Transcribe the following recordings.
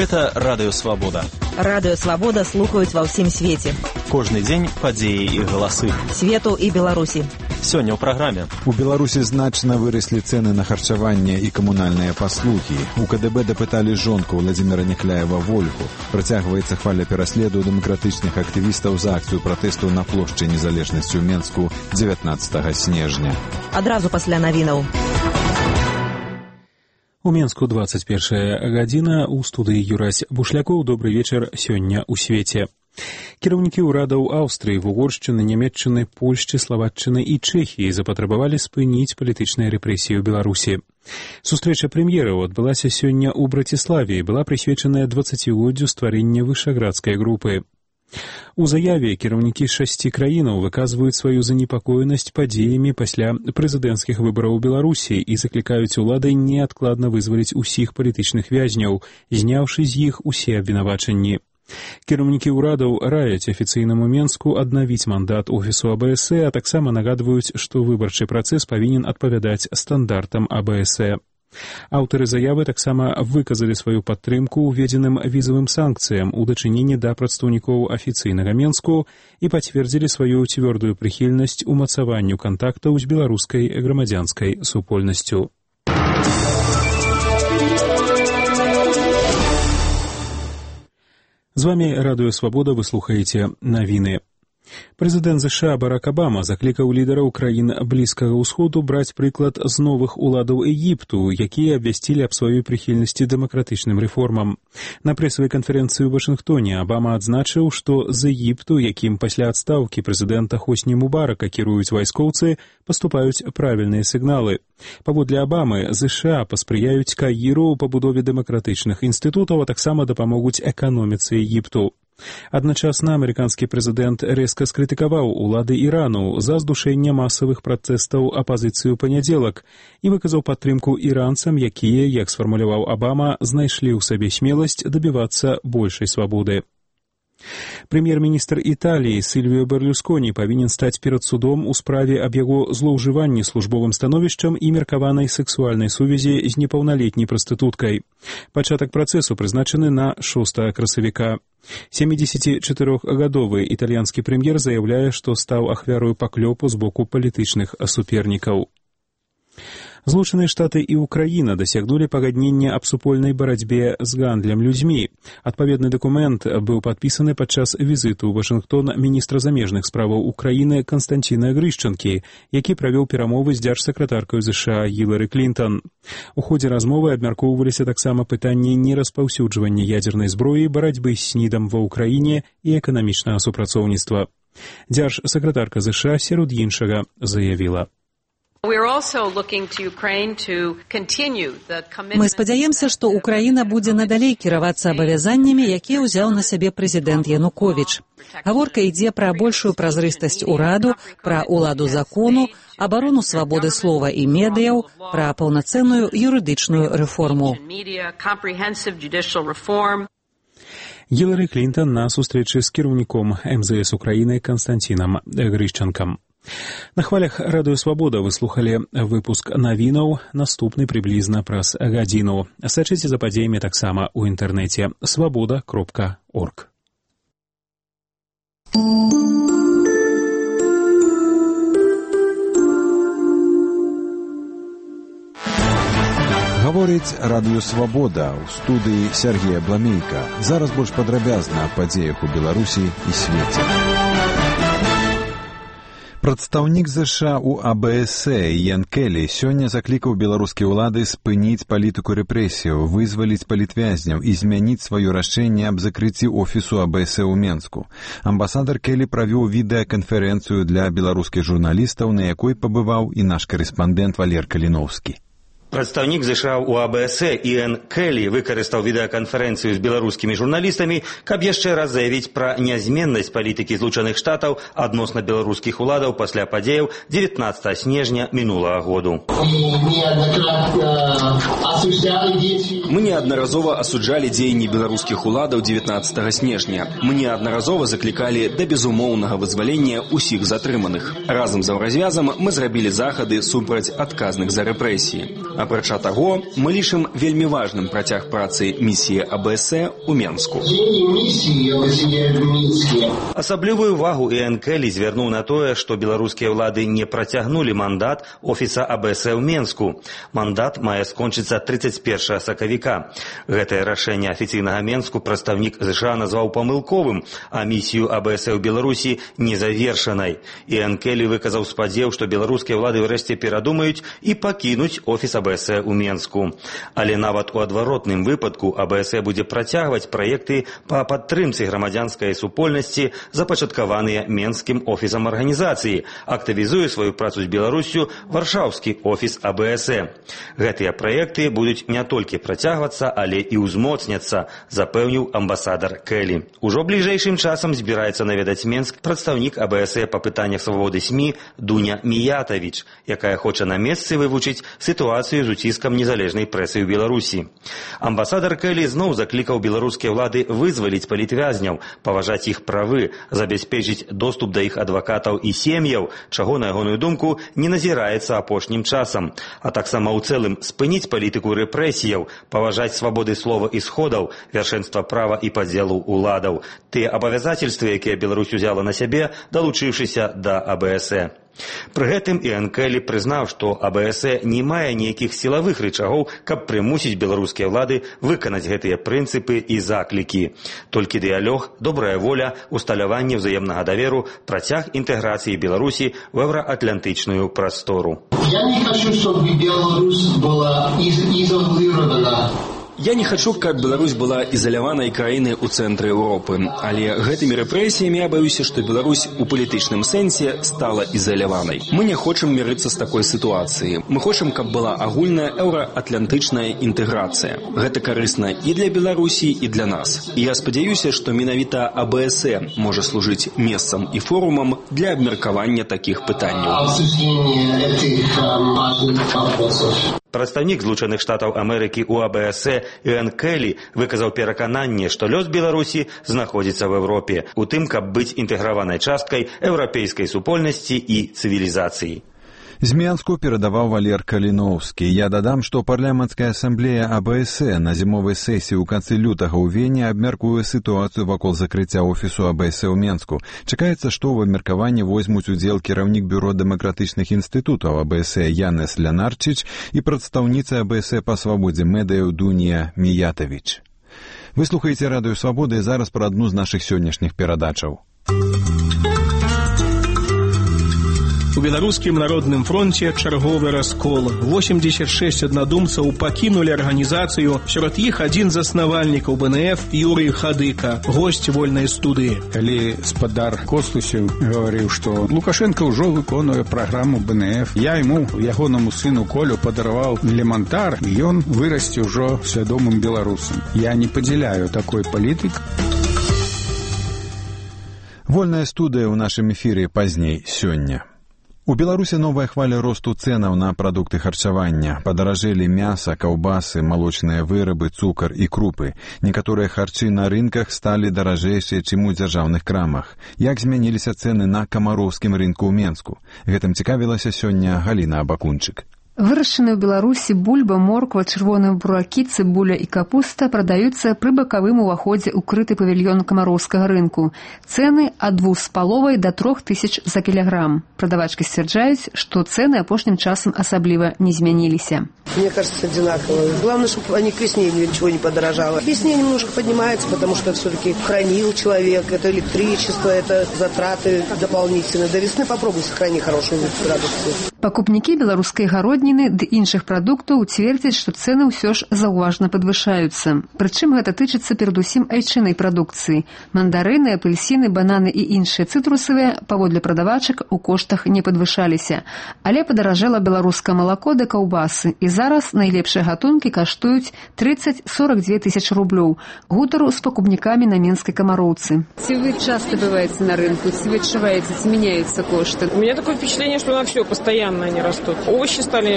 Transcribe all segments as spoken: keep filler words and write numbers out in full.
Гэта Радыё Свабода. Радыё Свабода слухаюць ва ўсім свеце. Кожны дзень падзеі і галасы. Свету і Беларусі. Сёння ў праграме. У Беларусі значна выраслі цэны на харчаванне і камунальныя паслугі. У КДБ дапыталі жонку Владзіміра Някляева Вольгу. Працягваецца хваля пераследу дэмакратычных актывістаў за акцыю пратэсту на плошчы Незалежнасці ў Менску дзевятнаццатага снежня. Адразу пасля навінаў. У Менску двадцать першая гадзіна, у студыі Юрась Бушлякоў. Добры вечар сёння ў свеце. Кіраўнікі ўрадаў Аўстрыі, Вугоршчыны, Нямецчыны, Польшчы, Славаччыны і Чэхіі запатрабавалі спыніць палітычныя рэпрэсіі ў Беларусі. Сустрэча прэм'ераў адбылася сёння ў Браціславе і была прысвечаная дваццацігоддзю стварэння вышаградскай групы. У заяве кіраўнікі шасці краінаў выказваюць сваю занепакоенасць падзеямі пасля прэзідэнцкіх выбараў у Беларусі і заклікаюць улады неадкладна вызваліць усіх палітычных вязняў, зняўшы з іх усе абвінавачанні. Кіраўнікі ўрадаў раяць афіцыйнаму Менску аднавіць мандат офісу АБСЭ, а таксама нагадваюць, што выбарчы працэс павінен адпавядаць стандартам АБСЭ. Аўтары заявы таксама выказалі сваю падтрымку ўведзеным візавым санкцыям у дачыненні да прадстаўнікоў афіцыйнага Менску і пацвердзілі сваю цвёрдую прыхільнасць умацаванню кантактаў з беларускай грамадзянскай супольнасцю. З вами Радыё Свабода, вы слухаеце навіны. Прэзідэнт ЗША Барак Абама заклікаў лідараў краін Блізкага ўсходу браць прыклад з новых уладаў Егіпту, якія абвясцілі аб сваёй прыхільнасці дэмакратычным рэформам. На прэсавай канферэнцыі ў Вашынгтоне Абама адзначыў, што з Егіпту, якім пасля адстаўкі прэзідэнта Хосні Мубарака кіруюць вайскоўцы, паступаюць правільныя сігналы. Паводле Абамы, ЗША паспрыяюць Каіру ў пабудове дэмакратычных інстытутаў, а таксама дапамогуць эканоміцы Егіпту. Адначасна амерыканскі прэзідэнт рэзка скрытыкаваў улады Ірану за здушэнне масавых пратэстаў апазіцыі ў панядзелак і выказаў падтрымку іранцам, якія, як сфармуляваў Абама, знайшлі ў сабе смеласць дабівацца большай свабоды. Прэм'ер-міністр Італіі Сільвіо Берлюсконі павінен стаць перад судом у справе аб яго злоўжыванні службовым становішчам і меркаванай сэксуальнай сувязі з непаўналетняй прастытуткай. Пачатак працэсу прызначаны на шостага красавіка. сямідзесяцічатырохгадовы італьянскі прэм'ер заяўляе, што стаў ахвярою паклёпу з боку палітычных супернікаў. Злучаныя Штаты і Украіна дасягнулі пагаднення аб супольнай барацьбе з гандлем людзьмі. Адпаведны дакумент быў падпісаны падчас візіту ў Вашынгтон міністра замежных справаў Украіны Канстанціна Грышчанкі, які правёў перамовы з дзяржсакратаркай ЗША Гілары Клінтон. У ходзе размовы абмяркоўваліся таксама пытанні нераспаўсюджвання ядзернай зброі, барацьбы з снідам ва ўкраіне і эканамічнага супрацоўніцтва. Дзяржсакратарка ЗША сярод іншага заявіла: Мы спадзяемся, што Украіна будзе надалей кіравацца абавязаннямі, якія ўзяў на сябе прэзідэнт Януковіч. Гаворка ідзе пра большую празрыстасць ураду, пра ўладу закону, абарону свабоды слова і медыяў, пра паўнацэнную юрыдычную рэформу. Гілары Клінтон на сустрэчы з кіраўніком МЗС Украіны Канстанцінам Грышчанкам. На хвалях Радыё Свабода вы слухалі выпуск навінаў, наступны прыблізна праз гадзіну. Сачыце за падзеямі таксама ў інтэрнэце свабода кропка орг. Гаворыць Радыё Свабода, ў студыі Сергея Бламейка. Зараз больш падрабязна аб падзеях у Беларусі і свеце. Прадстаўнік ЗША ў АБСЭ Ян Келі сёння заклікаў беларускія ўлады спыніць палітыку рэпрэсіяў, вызваліць палітвязняў і змяніць сваё рашэнне аб закрыцці офісу АБСЭ ў Менску. Амбасадар Келі правёў відэаканферэнцыю для беларускіх журналістаў, на якой пабываў і наш карэспандэнт Валер Каліноўскі. Прадстаўнік ЗША ў АБСЭ Іэн Келі выкарыстаў відэаканферэнцыю з беларускімі журналістамі, каб яшчэ раз заявіць пра нязменнасць палітыкі Злучаных Штатаў адносна беларускіх уладаў пасля падзеяў дзевятнаццатага снежня мінулага году. Мы неаднаразова асуджалі дзеянні беларускіх уладаў дзевятнаццатага снежня. Мы неаднаразова заклікалі да безумоўнага вызвалення ўсіх затрыманых. Разам з развязам мы зрабілі захады супраць адказных за рэпрэсіі. Апрача таго, мы лічым вельмі важным працяг працы місіі АБСЭ ў Менску. Асаблівую увагу Іэн Келі звярнуў на тое, што беларускія ўлады не працягнулі мандат офіса АБСЭ ў Менску. Мандат мае скончыцца тридцать первого сакавіка. Гэтае рашэнне афіцыйнага Менску прадстаўнік ЗША назваў памылковым, а місію АБСЭ ў Беларусі незавершанай. Іэн Келі выказаў спадзеў, што беларускія ўлады ўрэшце перадумаюць і пакінуць офіс АБСЭ ў Менску. Але нават у адваротным выпадку АБСЭ будзе працягваць праекты па падтрымцы грамадзянскай супольнасці, запачаткаваныя Менскім офісам арганізацыі, актывізуе сваю працу з Беларусю варшаўскі офіс АБСЭ. Гэтыя праекты будуць не толькі працягвацца, але і ўзмоцняцца, запэўніў амбасадар Келі. Ужо бліжэйшым часам збіраецца наведаць Менск прадстаўнік АБСЭ па пытаннях свабоды СМІ Дуня Міятавіч, якая хоча на месцы вывучыць сітуацыю з уціскам незалежнай прэсы ў Беларусі. Амбасадар Келі зноў заклікаў беларускія ўлады вызваліць палітвязняў, паважаць іх правы, забяспечыць доступ да іх адвакатаў і сем'яў, чаго, на ягоную думку, не назіраецца апошнім часам, а таксама ў цэлым спыніць палітыку рэпрэсіяў, паважаць свабоды слова і сходаў, вяршэнства права і падзелу ўладаў, тыя абавязательствы, якія Беларусь узяла на сябе, далучыўшыся да АБСЭ. Пры гэтым Іэн Келі прызнаў, што АБСЭ не мае ніякіх сілавых рычагоў, каб прымусіць беларускія ўлады выканаць гэтыя прынцыпы і заклікі. Толькі дыялог, добрая воля, усталяванне ўзаемнага даверу, працяг інтэграцыі Беларусі в еўраатлантычную прастору. Я не хочу, чтобы Беларусь была изолирована. Я не хочу, каб Беларусь была ізаляванай краінай у цэнтры Еўропы, але гэтымі рэпрэсіямі я баюся, што Беларусь у палітычным сэнсе стала ізаляванай. Мы не хочам мірыцца з такой сітуацыяй. Мы хочам, каб была агульная еўраатлантычная інтэграцыя. Гэта карысна і для Беларусі, і для нас. І я спадзяюся, што менавіта АБСЭ можа служыць месцам і форумам для абмеркавання такіх пытанняў. Прадстаўнік Злучаных Штатаў Амерыкі ў АБСЭ Іэн Келі выказаў перакананне, што лёс Беларусі знаходзіцца в Еўропе, у тым, каб быць інтэграванай часткай еўрапейскай супольнасці і цывілізацыі. З Менску перадаваў Валер Каліноўскі. Я дадам, што парламенцкая асамблея АБСЭ на зімовай сесіі ў канцы лютага ў Вене абмяркуе сітуацыю вакол закрыцця офісу АБСЭ ў Менску. Чакаецца, што ў абмеркаванні возьмуць удзел кіраўнік бюро дэмакратычных інстытутаў АБСЭ Янес Лянарчыч і прадстаўніца АБСЭ па свабодзе медыяў Дуня Міятавіч. Вы слухаеце Радыё Свабода і зараз пра адну з нашых сённяшніх перадачаў. У Беларускім народным фронце чарговы раскол. восемьдесят шесть аднадумцаў пакінулі арганізацыю, сярод іх адзін з заснавальнікаў БНФ Юрый Хадыка, госць вольнай студыі. Калі спадар Костусеў гаварыў, што Лукашенко ўжо выконуе праграму БНФ, я яму, ягонаму сыну Колю, падараваў элементар, і ён вырасце ўжо свядомым беларусам. Я не падзяляю такой палітык. Вольная студыя ў нашым эфіры пазней сёння. У Беларусі новая хваля росту цэнаў на прадукты харчавання. Падаражэлі мяса, каўбасы, малочныя вырабы, цукар і крупы. Некаторыя харчы на рынках сталі даражэйшыя, чым у дзяржаўных крамах. Як змяніліся цэны на камароўскім рынку ў Менску? Гэтым цікавілася сёння Галіна Абакунчык. Вырашчаныя ў Беларусі бульба, морква, чырвоныя буракі, цыбуля і капуста прадаюцца пры бакавым уваходзе ў крыты павільён камароўскага рынку. Цэны ад двух з паловай да трох тысяч за кілаграм. Прадавачкі сцвярджаюць, што цэны апошнім часам асабліва не змяніліся. Мне кажется, одинаково. Главное, чтобы они к весне ничего не подорожало. К весне немножко поднимается, потому что все-таки хранил человек, это электричество, это затраты дополнительные. До весны попробуй сохрани хорошую продукцию. Пакупнікі беларускай гародніны ды іншых прадуктаў цвердзяць, што цэны ўсё ж заўважна падвышаюцца. Прычым гэта тычыцца перадусім айчыннай прадукцыі. Мандарыны, апельсіны, бананы і іншыя цытрусавыя, паводле прадавачак, у коштах не падвышаліся. Але падаражэла беларускае малако да каўбасы. І зараз найлепшыя гатункі каштуюць тридцать сорок две тысячи рублёў. Гутару з пакупнікамі на менскай камароўцы. Ці вы часто бываеце на рынку? Ці вы адчуваеце, ці мяняюцца кошты? У меня такое впечатление, что на все постоянно они растут. Овощи стали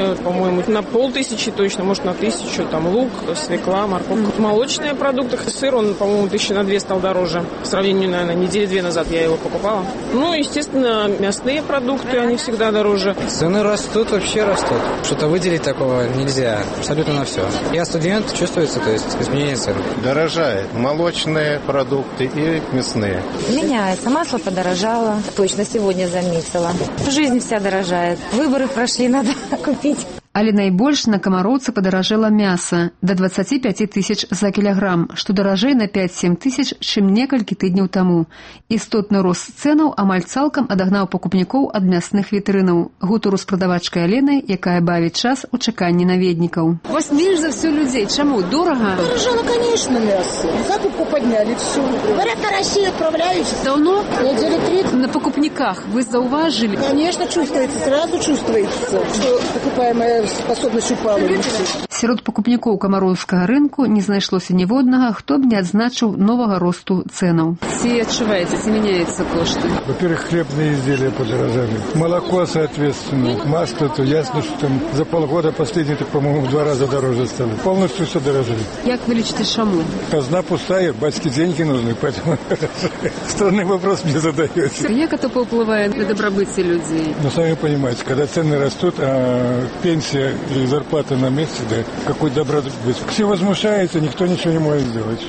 цены, по-моему, на полтысячи точно, может, на тысячу. Там лук, свекла, морковка. Молочные продукты. Сыр, он, по-моему, тысячи на две стал дороже. В сравнении, наверное, недели две назад я его покупала. Ну, естественно, мясные продукты, они всегда дороже. Цены растут, вообще растут. Что-то выделить такого нельзя. Абсолютно на все. Я студент, чувствуется, то есть изменение цен. Дорожает. Молочные продукты и мясные. Меняется. Масло подорожало. Точно сегодня заметила. Жизнь вся дорожает. Выборы прошли, надо купить. Але найбольш на камароўцы падаражэла мяса да дваццаці пяці тысяч за кілаграм, што даражэй на пяць-сем тысяч, чым некалькі тыдняў таму. Істотны рост цэнаў амаль цалкам адагнаў пакупнікоў ад мясных вітрынаў. Гутару з прадавачкай Аленай, якая бавіць час у чаканні наведнікаў. Вас меньше за все людей. Чему? Дорого? Дорожало, конечно, мясо. Закупку подняли, все. Говорят, на Россию отправляюсь. Давно? Недели три. На покупниках вы зауважили? Конечно, чувствуется, сразу чувствуется, что покупаемая способность упала. Сярод пакупнікоў камароўскага рынку не знайшлося ніводнага, хто б не адзначыў новага росту цэнаў. Все отшивается, все меняются кошты. Во-первых, хлебные изделия подорожали. Молоко, соответственно. Масло, то ясно, что там за полгода последнее, по-моему, в два раза дороже стало. Полностью все дорожали. Як вы лечите шаму? Казна пустая, батьке деньги нужны, поэтому странный вопрос мне задаете. Як это повпливает на добробытие людей? Ну, сами понимаете, когда цены растут, а пенсия и зарплата на месте, да, какой добробыт. Все возмущаются, никто ничего не может сделать.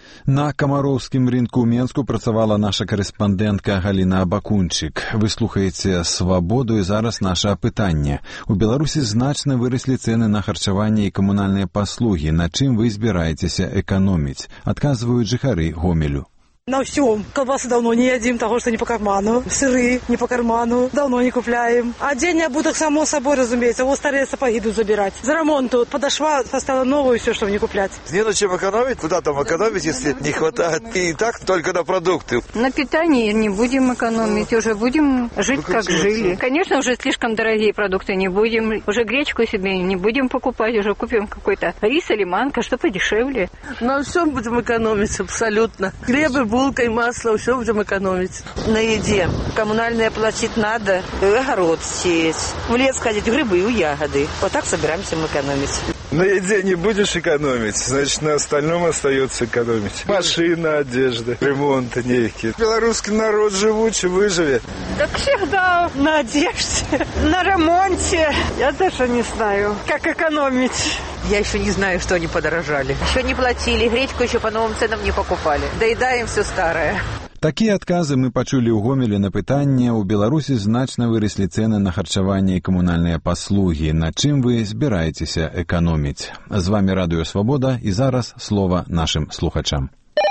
На камароўскім рынку ў Менску працавала наша карэспандэнтка Галіна Абакунчык. Вы слухаеце «Свабоду» і зараз наша апытанне. У Беларусі значна выраслі цэны на харчаванне і камунальныя паслугі. На чым вы збіраецеся эканоміць? Адказваюць жыхары Гомелю. На всем. Колбасы давно не едим, того, что не по карману. Сыры не по карману, давно не купляем. А день обуток, само собой, разумеется. Вот старые сапоги идут забирать. За ремонт тут подошла, поставила новую, все, чтобы не куплять. Не на чем экономить, куда там экономить, если не хватает. И так только на продукты. На питании не будем экономить, уже будем жить, ну, как жили. Конечно, уже слишком дорогие продукты не будем. Уже гречку себе не будем покупать, уже купим какой-то рис или манка, что подешевле. На всем будем экономить, абсолютно. Хлебы, булкой, масло, все будем экономить. На еде. Коммунальное платить надо, огород сеять, в лес ходить, грибы, ягоды. Вот так собираемся мы экономить. На еде не будешь экономить, значит, на остальном остается экономить. Машина, одежда, ремонт некий. Белорусский народ живучий, выживет. Так всегда на одежде, на ремонте. Я даже не знаю, как экономить. Я еще не знаю, что они подорожали. Еще не платили, гречку еще по новым ценам не покупали. Доедаем все старое. Такія адказы мы пачулі ў Гомелі на пытанне. У Беларусі значна выраслі цэны на харчаванне і камунальныя паслугі. На чым вы збіраецеся эканоміць? З вами Радыё Свабода і зараз слова нашим слухачам.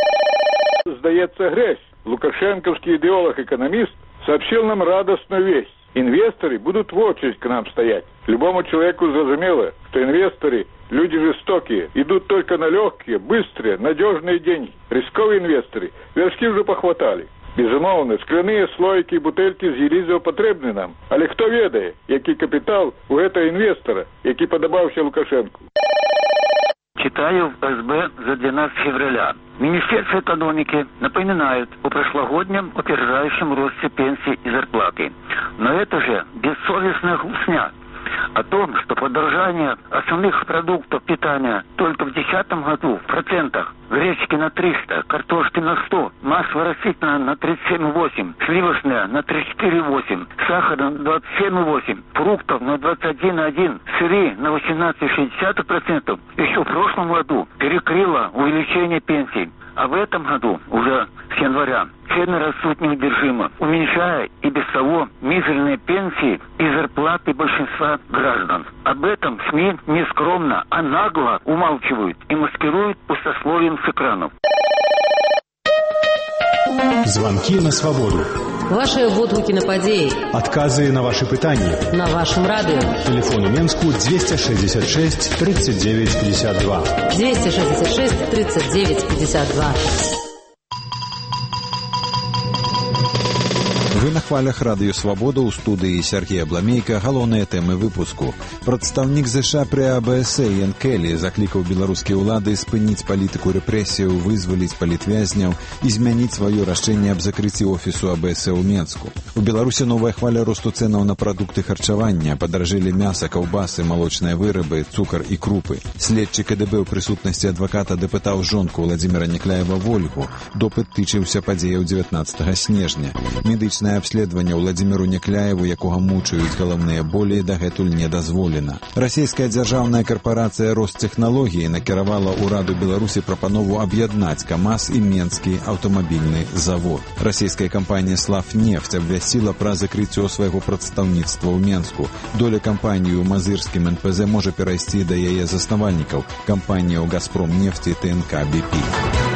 Сдается грязь. Лукашенковский идеолог-экономист сообщил нам радостную весть. Инвесторы будут в очередь к нам стоять. Любому человеку зрозумело, что инвесторы – люди жестокие, идут только на легкие, быстрые, надежные деньги. Рисковые инвесторы вершки уже похватали. Безумовно, скляные слоики и бутельки з Єлізею потрібні нам. Але хто ведає, який капітал у этого інвестора, який подобався Лукашенку? Читаю в эс бэ за двенадцатое февраля. Министерство экономики напоминает о прошлогоднем опережающем росте пенсий и зарплаты. Но это же бессовестная гусня. О том, что подорожание основных продуктов питания только в две тысячи десятом году в процентах: гречки на триста, картошки на сто, масло растительное на тридцать семь и восемь, сливочное на тридцать четыре и восемь, сахар на двадцать семь и восемь, фруктов на двадцать один и один, сыры на восемнадцать и шесть десятых процента еще в прошлом году перекрыло увеличение пенсий. А в этом году, уже с января, цены растут неудержимо, уменьшая и без того мизерные пенсии и зарплаты большинства граждан. Об этом СМИ не скромно, а нагло умалчивают и маскируют пустословием с экранов. Звонки на свободу. Ваши водгуки на падеи. Отказы на ваши пытания. На вашем радио. Телефон у Менску двести шестьдесят шесть тридцать девять пятьдесят два. двести шестьдесят шесть тридцать девять пятьдесят два. Вы на хвалях радыё Свабода, у студыі Сергей Абламейка. Галоўныя тэмы выпуску. Прадстаўнік ЗША пры АБС Ян Келі заклікаў беларускія ўлады спыніць палітыку рэпрэсіяў, вызваліць палітвязняў і змяніць сваё рашэнне аб закрыцці офісу АБС ў Менску. У Беларусі новая хваля росту цэнаў на прадукты харчавання. Падаражэлі мяса, каўбасы, малочныя вырабы, цукар і крупы. Следчы КДБ ў прысутнасці адваката дапытаў жонку Владзіміра Някляева Вольгу. Допыт тычыўся падзеяў дзевятнаццатага снежня. Медычнае абследаванне Владзіміру Някляеву, якога мучаюць галаўныя болі, дагэтуль не дазволена. Расійская дзяржаўная карпарацыя Ростехналогіі накіравала ўраду Беларусі прапанову аб'яднаць КамАЗ і Менскі аўтамабільны завод. Расійская кампанія «Славнефть» абвясціла пра закрыццё свайго прадстаўніцтва ў Менску. Доля кампаніі ў мазырскім эн пэ зэ можа перайсці да яе заснавальнікаў, кампаніяў «Газпромнефть» і тэ эн ка «Бі пі».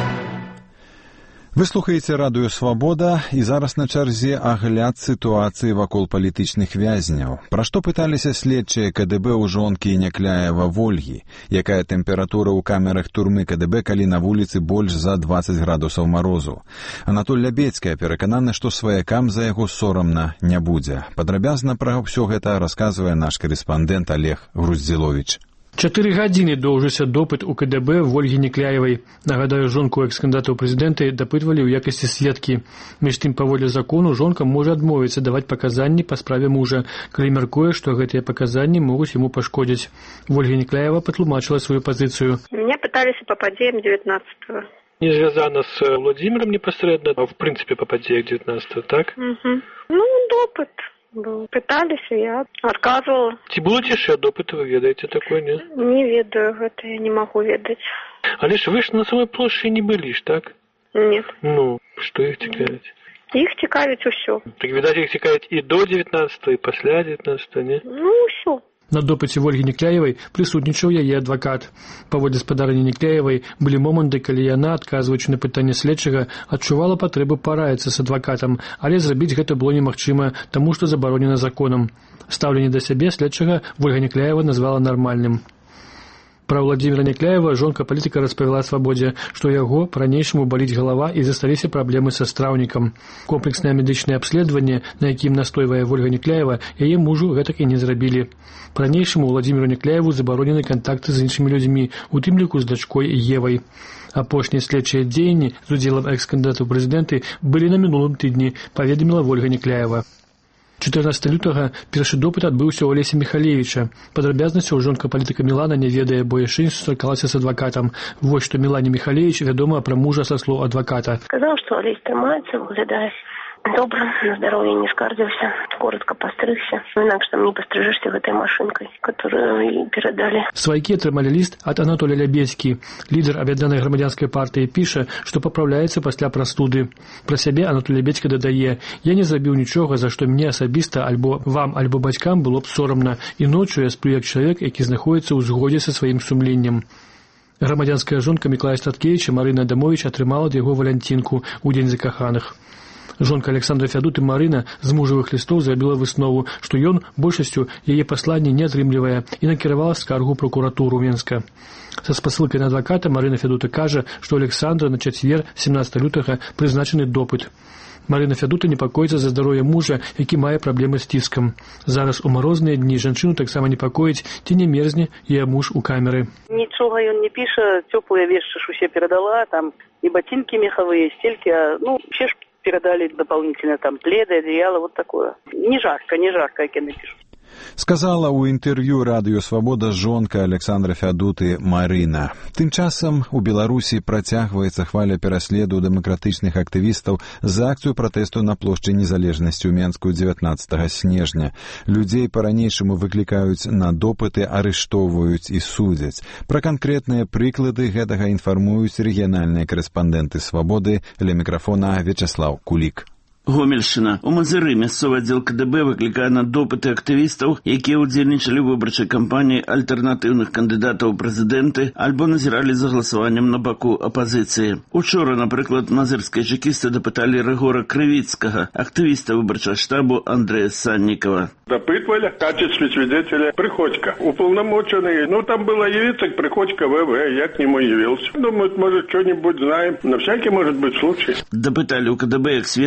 Вы слухаеце радыё Свабода, і зараз на чарзе агляд сітуацыі вакол палітычных вязняў. Пра што пыталіся следчыя КДБ ў жонкі Някляева Вольгі? Якая тэмпература ў камерах турмы КДБ, калі на вуліцы больш за дваццаць градусаў марозу? Анатоль Лябецкая перакананы, што сваякам за яго сорамна не будзе. Падрабязна пра ўсё гэта расказвае наш карэспандэнт Олег Груздзіловіч. Чатыры гадзіны доўжыўся допыт у КДБ Вольгі Някляевай. Нагадаю, жонку экс-кандыдата ў прэзідэнты дапытвалі ў якасці сведкі. Між тым, паводле закону, жонка можа адмовіцца даваць паказанні па справе мужа, калі мяркуе, што гэтыя паказанні могуць яму пашкодзіць. Вольга Някляева патлумачыла сваю пазіцыю. Меня пыталіся па падзеям девятнадцатого. Не звязана з Владзімірам непасрэдна, а в прынцыпе па падзеях девятнадцатого, так? Угу. Ну, допыт. Был. Пытались, я отказывала. Ці было яшчэ допыты, вы ведаеце такое, не? Не ведаю, гэта я не могу ведаць. Але ж вы ж на самой плошчы не былі ж, так? Нет. Ну, што іх цікавіць? Іх цікавіць усё. Так, відаць, іх цікавіць і до девятнадцатого, і пасля девятнадцатого, не? Ну, усё. На допыце Вольгі Някляевай прысутнічаў яе адвакат. Паводле спадарні Някляевай былі моманты, калі яна, адказваючы на пытанне следчага, адчувала патрэбу параіцца з адвакатам, але зрабіць гэта было немагчыма, таму што забаронена законам. Стаўленне да сябе следчага Вольга Някляева назвала нармальным. Пра Владзіміра Някляева жонка палітыка распавяла Свабодзе, што яго па-ранейшаму баліць галава і засталіся праблемы са страўнікам. Комплекснае медычнае абследаванне, на якім настойвае Вольга Някляева, яе мужу гэтак і не зрабілі. Па-ранейшаму Владзіміру Някляеву забаронены кантакты з іншымі людзьмі, у тым ліку з дачкой Евай. Апошнія следчыя дзеянні з удзелам экс-кандыдата ў прэзідэнты былі на мінулым тыдні, паведаміла Вольга Някляева. чатырнаццатага лютага першы допыт адбыўся ў Алеся Міхалевіча. Падрабязнасцяў жонка палітыка Мілана не ведае, бо яшчэ не сустракалася з адвакатам. Вось што Мілане Міхалевіч вядома пра мужа са слоў адваката. Сказаў, што Алесь трымаецца, выглядае добра, на здароўе не скардзіўся, коротко пастрыгся. Інакш там не пастрыжешся гэтай машынкай, которую перадалі. Свайкі атрымалі ліст ад Анатоля Лябецкі. Лідар аб'яднанай грамадзянскай партыі піша, што папраўляецца пасля прастуды. Пра сябе Анатоль Лябецкі дадае: «Я не зрабіў нічога, за што мне асабіста альбо вам, альбо бацькам было б сорамна, і ноччу я сплю як чалавек, які знаходзіцца ў згодзе са сваім сумленнем». Грамадзянская жонка Міклая Статкевіча Марына Адамовіч атрымала ад яго валянцінку ў дзень закаханых. Жонка Александра Фядуты Марына з мужавых лістоў зрабіла выснову, што ён большасцю яе пасланні не атрымлівае, і накіравала скаргу прокуратуру Менска. Са спасылкай на адваката Марына Фядута кажа, што Александра на чацвер семнаццатага лютага прызначаны допыт. Марына Фядута непакоіцца за здароўе мужа, які мае праблемы з ціскам. Зараз у марозныя дні жанчыну таксама непакоіць, ці не мерзне яе муж у камеры. Нічога ён не піша, цёплыя вешчы ж усе перадала, там і ботинки меховые, стельки, ну, все ж передали дополнительно там пледы, одеяло, вот такое. Не жарко, не жарко, как я напишу. Сказала ў інтэрв'ю радыё Свабода жонка Александра Фядуты Марына. Тым часам у Беларусі працягваецца хваля пераследу дэмакратычных актывістаў за акцыю пратэсту на плошчы Незалежнасці ў Менску дзевятнаццатага снежня. Людзей па-ранейшаму выклікаюць на допыты, арыштоўваюць і судзяць. Пра канкрэтныя прыклады гэтага інфармуюць рэгіянальныя карэспандэнты Свабоды. Ля мікрафона Вячаслаў Кулік. Гомельшчына. У Мазыры мясцовы аддзел КДБ выклікае на допыты актывістаў, якія ўдзельнічалі ў выбарчай кампаніі альтэрнатыўных кандыдатаў у прэзідэнты альбо назіралі за галасаваннем на баку апазіцыі. Учора, напрыклад, мазырскія чекісты дапыталі Рыгора Крывіцкага, актывіста выбарчага штабу Андрэя Саннікова. Допытывали в качестве свидетеля Приходько. Уполномоченный, ну там было явиться к Приходько ВВ, я к нему явился. Думаю, может, что-нибудь знаем. На всякий может быть случай. Допытали у КДБ як сведку Александра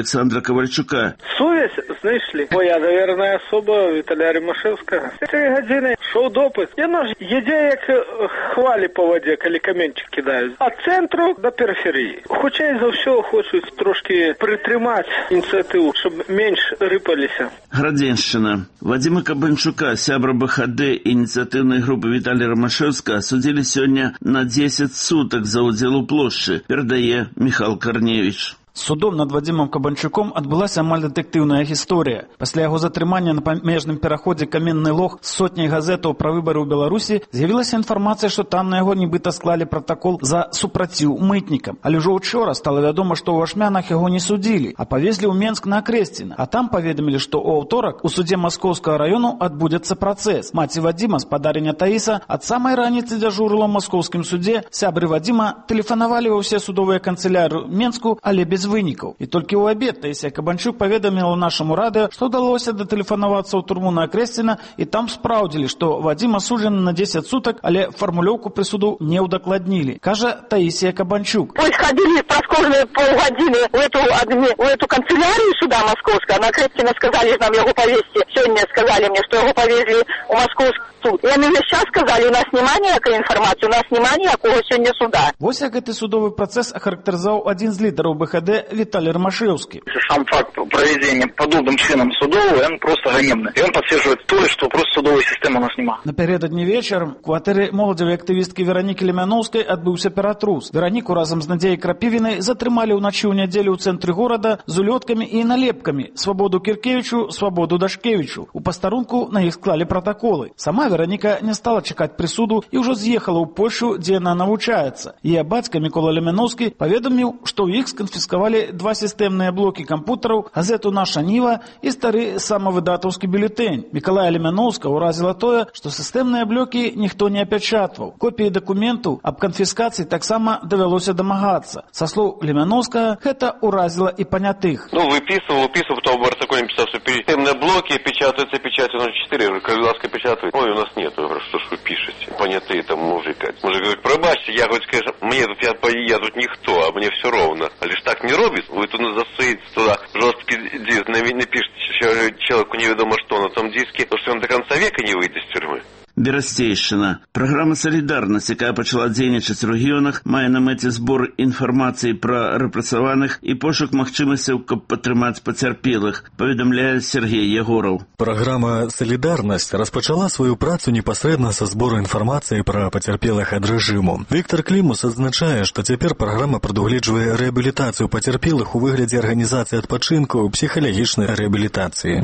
Александра Ковальчука. Сувязь знайшли. Моя доверенная особа Віталія Римашевського. Три години шов допит. Яно ж їде як хвалі по воді, коли камінчик кидають. А центру до периферії. Хоча і за все хочуть трошки притримати ініціативу, щоб менш рипалися. Градзеншчына. Вадима Кабанчука, сябра БХД ініцыятыўнай групы Віталія Ромашевска, судзілі сёння на дзесяць сутак за ўдзел у плошчы, перадае Михаил Корневич. Судом над Вадзімом Кабанчуком адбылася амаль дэтэктыўная гісторыя. Пасля яго затрымання на памежным пераходзе Каменны Лог з сотняй газетаў пра выбары ў Беларусі з'явілася інфармацыя, што там на яго нібыта склалі пратакол за супраціў мытнікам. Але ўжо учора стала вядома, што ў Ашмянах яго не судзілі, а павезлі ў Менск на Акрэсціна. А там паведамілі, што ў аўторак у судзе Маскоўскага раёну адбудзецца працэс. Маці Вадзіма, спадарыня Таіса, ад самай раніцы дзяжурыла ў маскоўскім судзе. Сябры Вадзіма тэлефанавалі ва ўсе судовыя канцыляры Менску, але без вынікаў. І толькі ў абед Таісія Кабанчук паведаміла нашаму радыё, што ўдалося датэлефанавацца ў турму на Акрэсціна, і там спраўдзілі, што Вадзім асуджаны на дзесяць сутак, але фармулёўку прысуду не ўдакладнілі. Кажа Таісія Кабанчук. Мы ходили праз кожные полгодины в эту, в эту канцелярию суда московского. На Акрэсціна сказали нам его повезти. Сегодня сказали мне, что его повезли в московский суд. И они мне сейчас сказали, у нас нема ніякай інфармацыі, у нас нема ніякого сёння суда. Вось як гэты судовы працэс ахарактарызаваў адзін з лідараў БХД Виталий Ромашевский. Сам факт проведения подобным чином судового, он просто ганебный. И он подтверждает то, что просто судовой системы у нас нема. Напередадні вечарам у кватэры моладзевай актывісткі Веранікі Лемяноўскай адбыўся ператрус. Вераніку разам з Надзеяй Крапівінай затрымалі ўначы ў нядзелю ў цэнтры горада з улёткамі і налепкамі «Свабоду Кіркевічу, свабоду Дашкевічу». У пастарунку на іх склалі пратаколы. Сама Вераніка не стала чакаць прысуду і ўжо з'ехала ў Польшу, дзе яна навучаецца. Яе бацька Мікола Лемяноўскі паведаміў, што ў іх сканфіскавалі два сістэмныя блокі кампутараў, газету «Наша Ніва» і стары самавыдатаўскі бюлетэнь. Мікалая Лемяноўска ўразіла тое, што сістэмныя блокі ніхто не апячатваў. Копіі дакументаў аб канфіскацыі таксама давялося дамагацца. Са слоў Лемяноўскага, гэта ўразіла і панятых. Ну, выписывал, выписывал, потом в артаконе писал, что системные блоки печатаются, печатают ноль четыре. Я говорю, как ласка печатают. Ой, у нас нет. Я говорю, что ж вы пишете? Понятые там мужика. Мужик говорит, пробачьте, я говорю, конечно, мне тут, я, я тут никто, а мне все ровно. А лишь так не робит. Вы тут засыпите туда жесткий диск, напишите человеку неведомо что на том диске, потому что он до конца века не выйдет из тюрьмы. Берасцейшчына. Праграма «Салідарнасць», якая пачала дзейнічаць у рэгіёнах, мае на мэце збор інфармацыі пра рэпрэсаваных і пошук магчымасцяў, каб падтрымаць пацярпелых, паведамляе Сергей Ягораў. Праграма «Салідарнасць» распачала сваю працу непасрэдна са збору інфармацыі пра пацярпелых ад рэжыму. Віктор Клімус адзначае, што цяпер праграма прадугледжвае рэабілітацыю пацярпелых у выглядзе арганізацыі адпачынку, псіхалагічнай рэабілітацыі.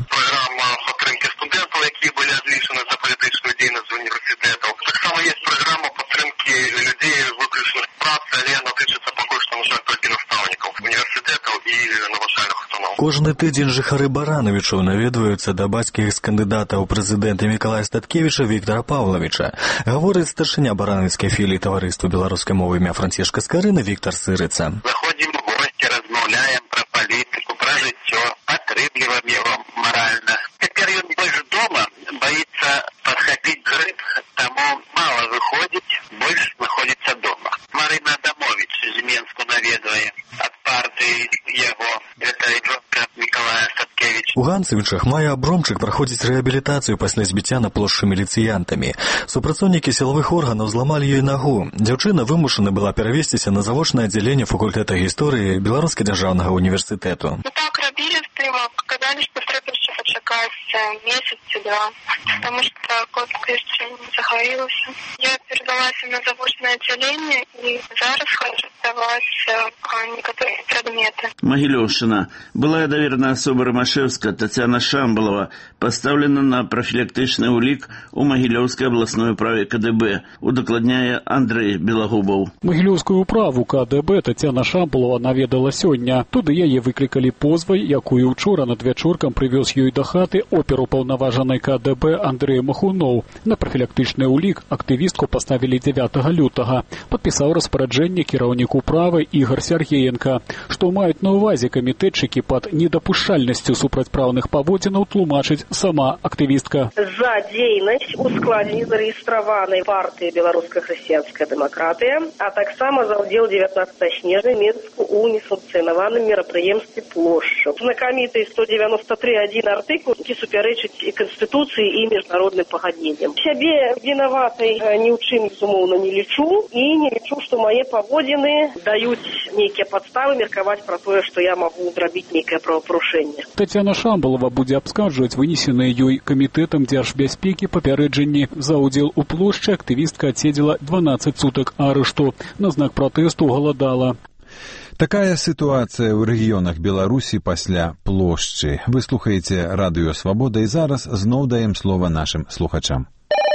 Які були відлічені за політичну діяльність з університетів. Так само є програма підтримки людей виключених прав, але вона тичиться поки що, на жаль, тільки наставників університетів і навчальних установ. Кожны тыдзень жыхары Барановічаў наведваюцца да бацькі з кандыдата ў прэзідэнты Мікалая Статкевіча Віктора Павловича. Гаворыць старшыня барановіцкай філіі таварыства беларускай мовы імя Францішка Скарына Віктор Сырыца. Заходзім у госці, размаўляем пра палітыку, пра жыццё, падтрымліваем яго маральна. Цяпер ён больш дома, боится подхопить грипп, тому мало выходит, больше находится дома. Марина Адамович из Менску наведывает от партии его, это жонка Миколая Статкевич. У Ганцевічах Майя Абромчык праходзіць рэабілітацыю пасля збіцця на плошчы міліцыянтамі. Супрацоўнікі сілавых органаў зламалі ёй нагу. Дзяўчына вымушана была перавесціся на завочнае аддзяленне факультэта гісторыі Беларускай дзяржаўнага універсітэту. Ну так рабілі здыма, казалі, што трэба яшчэ пачакаць месяц ці два, потому что котка яшчэ не захварылася. Я перадалася на завочнае аддзяленне і зараз хочу здаваць некаторыя прадметы. Магілёўшчына. Былая даверная асоба Ромашевска Тацяна Шамбалова пастаўлена на прафілактычны ўлік у Магілёўскай абласной управе КДБ, удакладняе Андрэй Белагубаў. Магілёўскую управу КДБ Тацяна Шамбалова наведала сёння. Туды яе выклікалі позвай, якую учора над вячоркам прывёз ёй да хаты оперупаўнаважанай КДБ Андрэй Махуноў. На прафілактычны ўлік актывістку паставілі дзявятага лютага. Падпісаў распараджэнне кіраўнік управы Ігор Сергеенко. Што маюць на ўвазе камітэтчыкі пад недапушчальнасцю супрацьпраўных паводзінаў, тлумачыць сама актывістка. За дзейнасць у складзе зарэгістраванай партыі беларуская хрысціянская дэмакратыя, а таксама за ўдзел дзевятнаццатага снежня Мінску ў несанкцыянаваным мерапрыемстве плошча. Знакаміты сто девяносто три один артыкул, які супярэчыць і канстытуцыі, і міжнародным пагадненням. Сябе вінаватай ні ў чым, безумоўна, не лічу, і не лічу, што мае паводзіны даюць нейкія падставы меркаваць пра тое, што я магу зрабіць нейкае правапарушэнне. Тацяна Шамбалова будзе абскарджваць вынесеныя ёй камітэтам дзяржбяспекі папярэджанні. За ўдзел у плошчы актывістка адседзела дванаццаць сутак арышту. На знак пратэсту галадала. Такая ситуация в регионах Беларуси пасля плошчы. Вы слухаете Радио Свобода, и зараз знов даем слово нашим слухачам.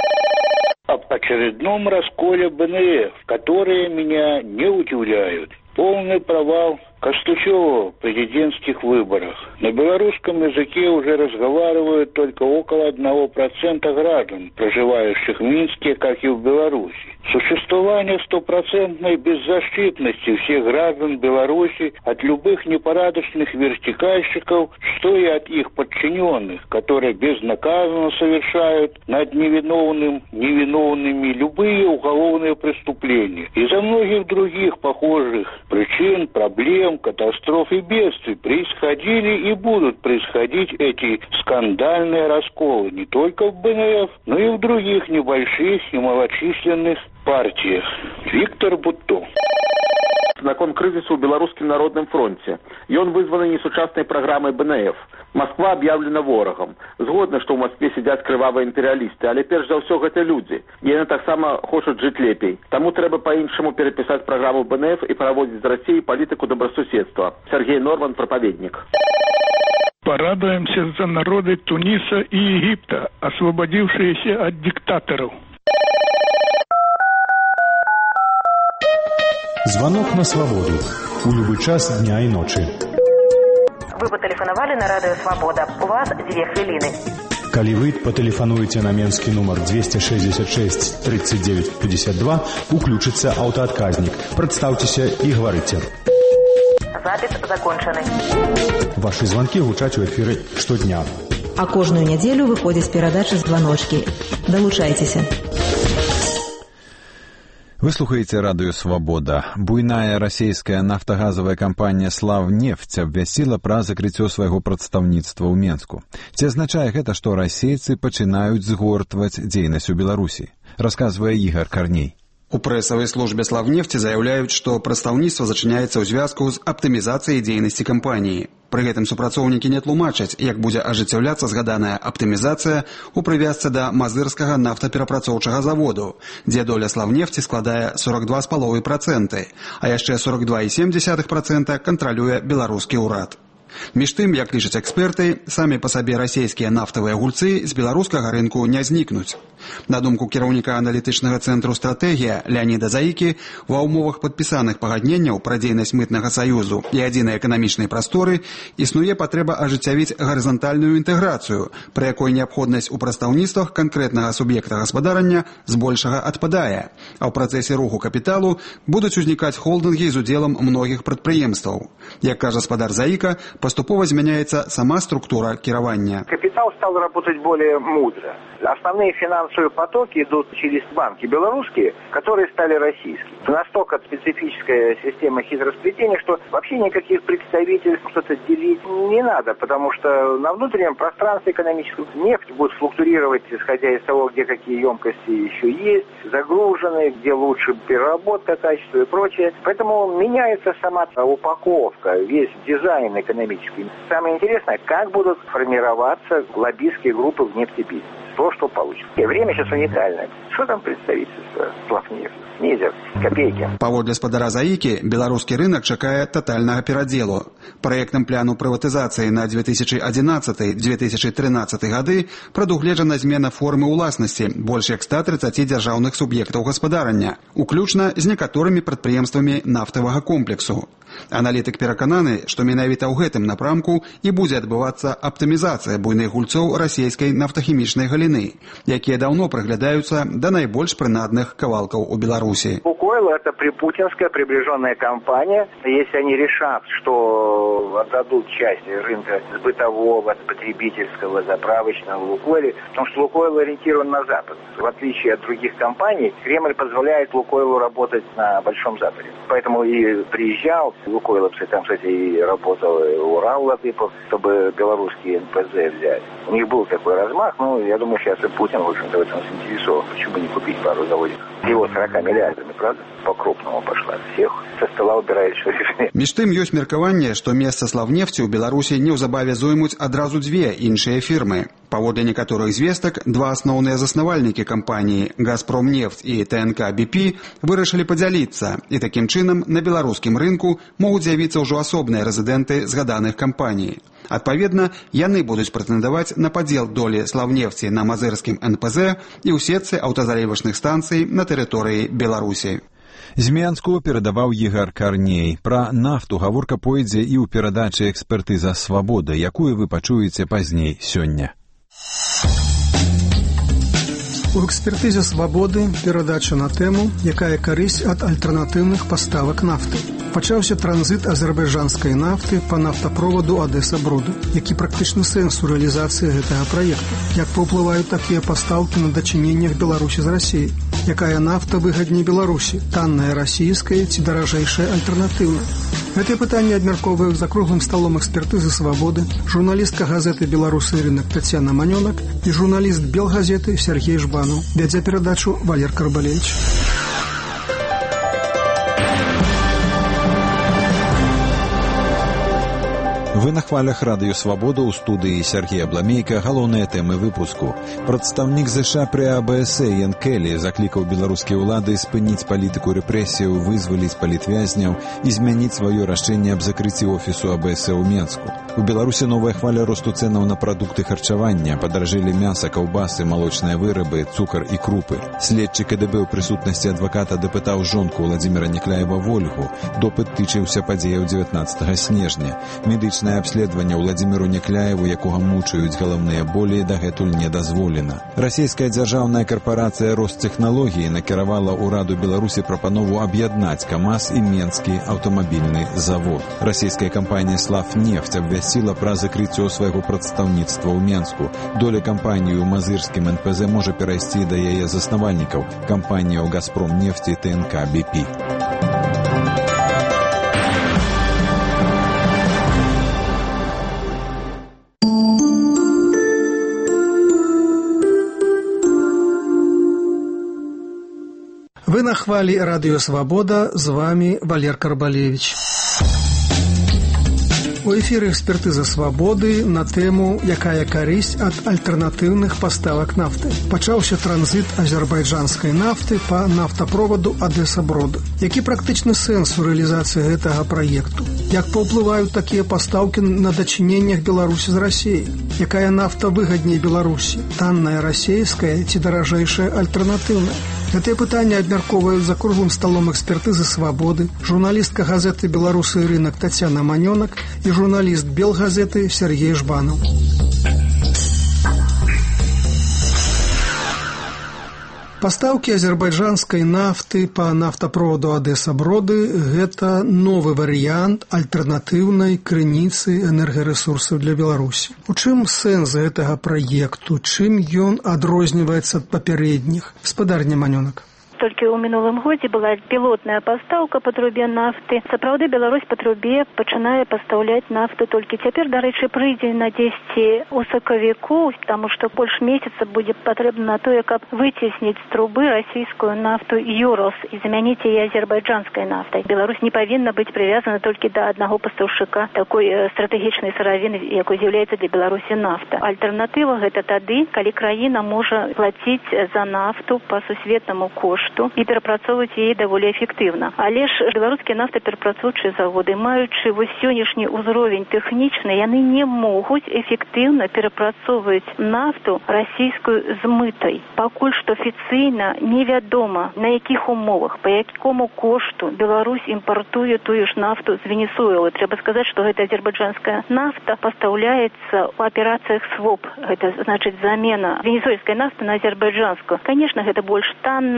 Об очередном расколе БНФ, которые меня не удивляют. Полный провал Костучева в президентских выборах. На белорусском языке уже разговаривают только около одного процента граждан, проживающих в Минске, как и в Беларуси. Существование стопроцентной беззащитности всех граждан Беларуси от любых непорядочных вертикальщиков, что и от их подчиненных, которые безнаказанно совершают над невиновным, невиновными любые уголовные преступления. Из-за многих других похожих причин, проблем, катастроф и бедствий происходили и будут происходить эти скандальные расколы не только в БНФ, но и в других небольших и малочисленных партиях. Виктор Бутто. Наконт крызісу ў беларускім народным фронте. Ён вызваны несучаснай праграмай БНФ. Москва аб'яўлена ворагам. Згодна, што ў Москве сядзяць крывавыя імперыялісты, але перш за ўсё гэта людзі. Яны таксама хочуць жыць лепей. Таму трэба па-іншаму перапісаць праграму БНФ і праводзіць з Расіяй палітыку добрасуседства. Сергей Норман, проповедник. Порадуемся за народы Туниса и Египта, освободившиеся от диктаторов. Звонок на свободу. У любой час дня и ночи. Вы патэлефанавалі на радыё Свабода. У вас дзве хвіліны. Калі вы патэлефануеце на менскі нумар двести шестьдесят шесть тридцать девять пятьдесят два, уключыцца аўтаадказнік. Прадстаўцеся і гаварыце. Запіс закончаны. Ваши звонки гучаць у эфіры штодня. А кожную нядзелю выходзіць перадача «Звоночки». Далучайцеся. Вы слухаете Радио Свобода. Буйная расійская нафтагазовая кампанія «Славнефть» абвясціла пра закрыццё свайго прадстаўніцтва ў Менску. Ці азначае гэта, што расейцы пачынаюць згортваць дзейнасць у Беларусі? Расказвае Ігор Карней. У прэсавай службе «Славнефти» заяўляюць, што прадстаўніцтва зачыняецца ў звязку з аптымізацыяй дзейнасці кампаніі. Пры гэтым супрацоўнікі не тлумачаць, як будзе ажыццяўляцца згаданая аптымізацыя ў прывязцы да мазырскага нафтаперапрацоўчага заводу, дзе доля «Славнефти» складае сорок два з паловай процента, а яшчэ сорок два і сем дзесятых процента кантралюе беларускі ўрад. Між тым, як лічаць эксперты, самі па сабе расійскія нафтавыя гульцы з беларускага рынку не знікнуць. На думку кіраўніка аналітычнага цэнтру «Стратэгія» Леаніда Заікі, ва ўмовах падпісаных пагадненняў пра дзейнасць мытнага саюзу і адзінай эканамічнай прасторы існуе патрэба ажыццявіць гарызантальную інтэграцыю, пры якой неабходнасць у прадстаўніцтвах канкрэтнага суб'екта гаспадарання збольшага адпадае, а ў працэсе руху капіталу будуць узнікаць холдынгі з удзелам многіх прадпрыемстваў. Як кажа гаспадар Заіка, поступово изменяется сама структура кирования. Капитал стал работать более мудро. Основные финансовые потоки идут через банки белорусские, которые стали российскими. Настолько специфическая система хитросплетения, что вообще никаких представительств что-то делить не надо, потому что на внутреннем пространстве экономическом нефть будет флуктуировать, исходя из того, где какие емкости еще есть, загружены, где лучше переработка, качество и прочее. Поэтому меняется сама упаковка, весь дизайн экономический. Самое интересное, как будут формироваться лоббистские группы в нефтебизнесе. То, что получится. И время сейчас уникальное. Что там представительство? Славнефть. Мизер. Копейки. Паводле гаспадара Заікі, беларускі рынок чакае тотальнага перадзелу. Праектам пляну прыватызацыі на две тысячи одиннадцатый - две тысячи тринадцатый гады прадугледжана змена формы ўласнасці больш як ста тридцати дзяржаўных суб'ектаў гаспадарання, уключна з некаторымі прадпрыемствамі нафтавага комплексу. Аналітык перакананы, што менавіта ў гэтым напрамку і будзе адбывацца аптымізацыя буйных гульцоў расійскай нафтахімічнай галіны, якія даўно прыглядаюцца да найбольш прынадных кавалкаў у Беларусі. У «Лукойл» — это припутинская приближенная компания. Если они решат, что отдадут часть рынка бытового, потребительского, заправочного «Лукойла», потому что «Лукойл» ориентирован на Запад. В отличие от других компаний, Кремль позволяет «Лукойлу» работать на Большом Западе. Поэтому и приезжал лукойловцы, там, кстати, и работал Урал Латыпов, чтобы белорусские эн пэ зэ взять. У них был такой размах, но я думаю, сейчас и Путин, в общем-то, в этом заинтересован. Почему не купить пару заводиков? Его сорока миллиардами, правда? По-крупному пошла. Всех со стола убирает, что решили. Між тым, ёсць меркаванне, што месца «Славнефці» ў Беларусі неўзабаве зоймуць адразу дзве іншыя фірмы. Паводле некаторых звестак, два асноўныя заснавальнікі кампаніі «Газпромнефть» і тэ эн ка би пі вырашылі падзяліцца, і такім чынам на беларускім рынку могуць з'явіцца ўжо асобныя рэзідэнты згаданых кампаній. Адпаведна, яны будуць прэтэндаваць на падзел долі «Славнефці» на мазырскім эн пэ зэ і ў сетцы аўтазалівачных станцый на тэрыторыі Беларусі. З Менску перадаваў Ігар Карней. Пра нафту гаворка пойдзе і ў перадачы «Экспертыза свабоды», якую вы пачуеце пазней сёння. У экспертызе свабоды перадача на тэму, якая карысць ад альтэрнатыўных паставак нафты. Пачаўся транзіт азербайджанскай нафты па нафтаправоду Одесса-Броду. Які практычны сэнс у рэалізацыі гэтага праекта? Як паўплываюць такія пастаўкі на дачыненнях Беларусі з Расіяй? Якая нафта выгадней Беларусі? Танная расійская ці даражэйшая альтэрнатыўная? Гэтыя пытанні абмяркоўваюць за круглым сталом экспертызы свабоды журналістка газеты «Беларусы і рынок» Тацяна Манёнак і журналіст Белгазеты Сергей Жбанов. Вядзе перадачу Валер Карбалевич. Вы на хвалях радыё «Свабода», у студыі Сергея Бламейка. Галоўныя тэмы выпуску. Прадстаўнік ЗША пры а бэ эс Ян Келі заклікаў беларускія ўлады спыніць палітыку рэпрэсіяў, вызваліць палітвязняў і змяніць сваё рашэнне аб закрыцці офісу а бэ эс ў Менску. У Беларусі новая хваля росту цэнаў на прадукты харчавання, падаражэлі мяса, каўбасы, малочныя вырабы, цукар і крупы. Следчы ка дэ бэ ў прысутнасці адваката дапытаў жонку Владзіміра Някляева Вольгу. Допыт тычыўся падзеяў дзевятнаццатага снежня. Медычнае абследаванне Владзіміру Някляеву, якога мучаюць галаўныя болі, дагэтуль не дазволена. Расійская дзяржаўная карпарацыя «Росттэхналогіі» накіравала ўраду Беларусі прапанову аб'яднаць КамАЗ і Менскі аўтамабільны завод. Расійская кампанія «Славнефть» абвясціла пра закрыццё свайго прадстаўніцтва ў Менску. Доля кампаніі ў мазырскім эн пэ зэ можа перайсці да яе заснавальнікаў, кампаніяў «Газпромнефть» і тэ эн ка би пі. Вы на хвалі радыё «Свабода», з вами Валер Карбалевич. У эфіры экспертыза свабоды на тэму «Якая карысць ад альтэрнатыўных паставак нафты». Пачаўся транзіт азербайджанскай нафты па нафтаправоду Одесса-Броду. Які практычны сэнс у рэалізацыі гэтага праекту? Як паўплываюць такія пастаўкі на дачыненнях Беларусі з Расіяй? Якая нафта выгадней Беларусі? Танная расійская ці даражэйшая альтэрнатыўная? Гэтыя пытанні абмяркоўваюць за круглым сталом экспертызы свабоды журналістка газеты «Беларусы і рынок» Тацяна Манёнак і журналіст Белгазеты Сергей Жбанов. Пастаўкі азербайджанскай нафты па нафтаправоду Одесса-Броды – гэта новы варыянт альтэрнатыўнай крыніцы энергарэсурсаў для Беларусі. У чым сэнс гэтага праекту? Чым ён адрозніваецца ад папярэдніх? Спадарня Манёнак. Толькі ў минулым годзе была пілотная пастаўка па трубе нафты. Сапраўды Беларусь па трубе пачынае пастаўляць нафту толькі цяпер, дарэчы, прыйдзе на дзесьці у сакавіку, таму што больш месяца будзе патрэбна на тое, каб выцесніць з трубы расійскую нафту «Юрос» і замяніць яе азербайджанскай нафтай. Беларусь не павінна быць прывязана толькі да аднаго пастаўшчыка такой стратэгічнай сыравіны, якой з'яўляецца для Беларусі нафта. Альтэрнатыва гэта тады, калі краіна можа плаціць за нафту па сусветнаму кошту і перапрацоўваць яе даволі эфектыўна. Але ж беларускія нафтаперапрацоўчыя заводы, маючы вось сённяшні ўзровень тэхнічны, яны не могуць эфектыўна перапрацоўваць нафту расійскую змытай. Пакуль што афіцыйна невядома, на якіх умовах, па якому кошту Беларусь імпартуе тую ж нафту з Венесуэлы. Трэба сказаць, што гэта азербайджанская нафта пастаўляецца ў аперацыях своп. Гэта значыць замена венесуэльскай нафты на азербайджанскую. Конечно, гэта больш танна, атрымаецца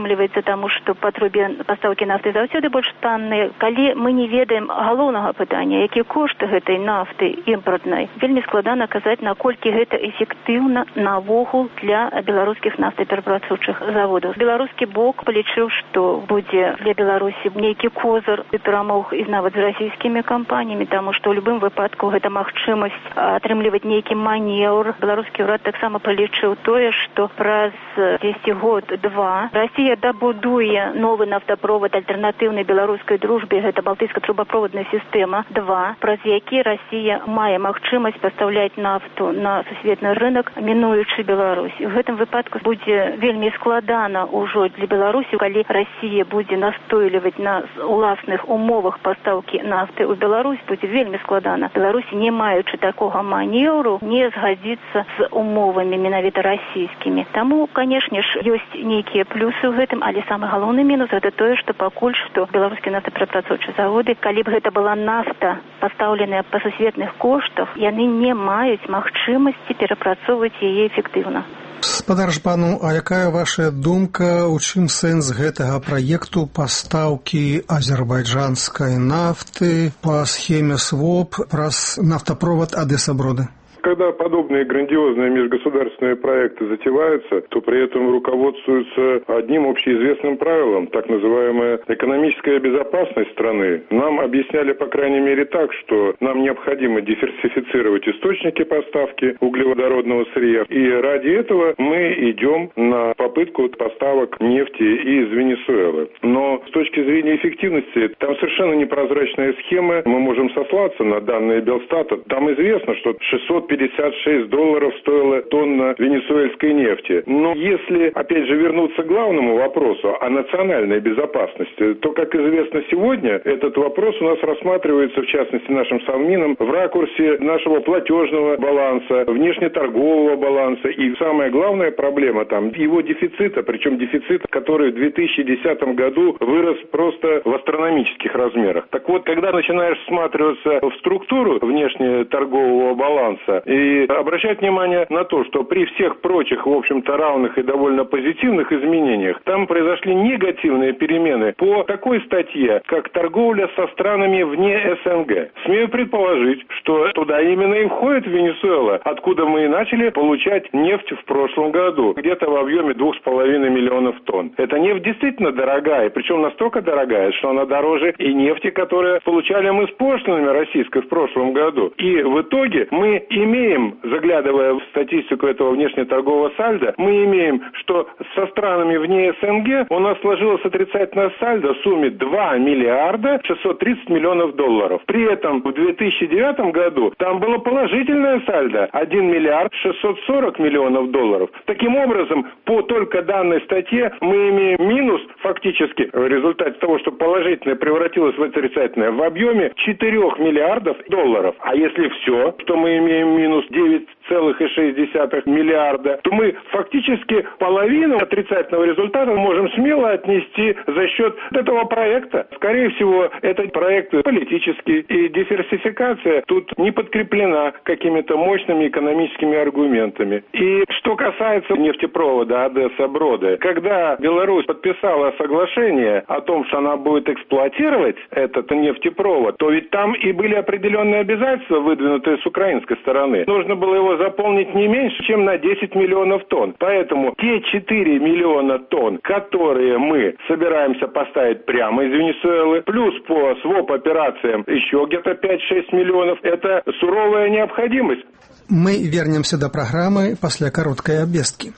атрымліваецца, таму што па трубе пастаўкі нафты заўсёды больш танныя. Калі мы не ведаем галоўнага пытання, якія кошты гэтай нафты імпартнай, вельмі складана казаць, наколькі гэта эфектыўна навогул для беларускіх нафтаперапрацоўчых заводаў. Беларускі бок палічыў, што будзе для Беларусі нейкі козыр і перамог і нават з расійскімі кампаніямі, таму што ў любым выпадку гэта магчымасць атрымліваць нейкі манеўр. Беларускі ўрад таксама палічыў тое, што праз дзесяць год-два Расія дабудуе новы нафтаправод альтэрнатыўнай беларускай дружбе, гэта балтыйская трубаправодная сістэма два, праз які Расія мае магчымасць пастаўляць нафту на сусветны рынок, мінуючы Беларусь. І в гэтым выпадку будзе вельмі складана ўжо для Беларусі, калі Расія будзе настойліваць на уласных умовах пастаўкі нафты ў Беларусь, будзе вельмі складана. Беларусі, не маючы такога манеўру, не згадзіцца з умовамі менавіта расійскімі. Таму, канешне ж, ёсць нейкія плюсы ў гэтым, але самы галоўны мінус гэта тое, што пакуль што беларускія нафтаперапрацоўчыя заводы, калі б гэта была нафта, пастаўленая па сусветных коштах, яны не маюць магчымасці перапрацоўваць яе эфектыўна. Спадар Жбану, а якая ваша думка, у чым сэнс гэтага праекту пастаўкі азербайджанскай нафты па схеме своп праз нафтаправод Одесса-Броды? Когда подобные грандиозные межгосударственные проекты затеваются, то при этом руководствуются одним общеизвестным правилом, так называемая экономическая безопасность страны. Нам объясняли, по крайней мере, так, что нам необходимо диверсифицировать источники поставки углеводородного сырья. И ради этого мы идем на попытку поставок нефти из Венесуэлы. Но с точки зрения эффективности, там совершенно непрозрачная схема. Мы можем сослаться на данные Белстата. Там известно, что шестьсот пятьдесят шесть долларов стоила тонна венесуэльской нефти. Но если, опять же, вернуться к главному вопросу о национальной безопасности, то, как известно сегодня, этот вопрос у нас рассматривается, в частности, нашим Совмином, в ракурсе нашего платежного баланса, внешнеторгового баланса. И самая главная проблема там его дефицита, причем дефицит, который в две тысячи десятом году вырос просто в астрономических размерах. Так вот, когда начинаешь всматриваться в структуру внешнеторгового баланса, и обращать внимание на то, что при всех прочих, в общем-то, равных и довольно позитивных изменениях, там произошли негативные перемены по такой статье, как торговля со странами вне СНГ. Смею предположить, что туда именно и входит Венесуэла, откуда мы и начали получать нефть в прошлом году, где-то в объеме двух с половиной миллионов тонн. Эта нефть действительно дорогая, причем настолько дорогая, что она дороже и нефти, которую получали мы с пошлинами российской в прошлом году. И в итоге мы имеем, заглядывая в статистику этого внешнеторгового сальда, мы имеем, что со странами вне СНГ у нас сложилось отрицательное сальдо в сумме два миллиарда шестьсот тридцать миллионов долларов. При этом в две тысячи девятом году там было положительное сальдо один миллиард шестьсот сорок миллионов долларов. Таким образом, по только данной статье мы имеем минус фактически в результате того, что положительное превратилось в отрицательное в объеме четырёх миллиардов долларов. А если все, что мы имеем минус девять целых шесть десятых миллиарда, то мы фактически половину отрицательного результата можем смело отнести за счет этого проекта. Скорее всего, этот проект политический, и диверсификация тут не подкреплена какими-то мощными экономическими аргументами. И что касается нефтепровода Одесса-Броды, когда Беларусь подписала соглашение о том, что она будет эксплуатировать этот нефтепровод, то ведь там и были определенные обязательства, выдвинутые с украинской стороны. Нужно было его заполнить не меньше, чем на десять миллионов тонн. Поэтому те четыре миллиона тонн, которые мы собираемся поставить прямо из Венесуэлы, плюс по своп-операциям еще где-то пять-шесть миллионов, это суровая необходимость. Мы вернемся до программы после короткой обвестки.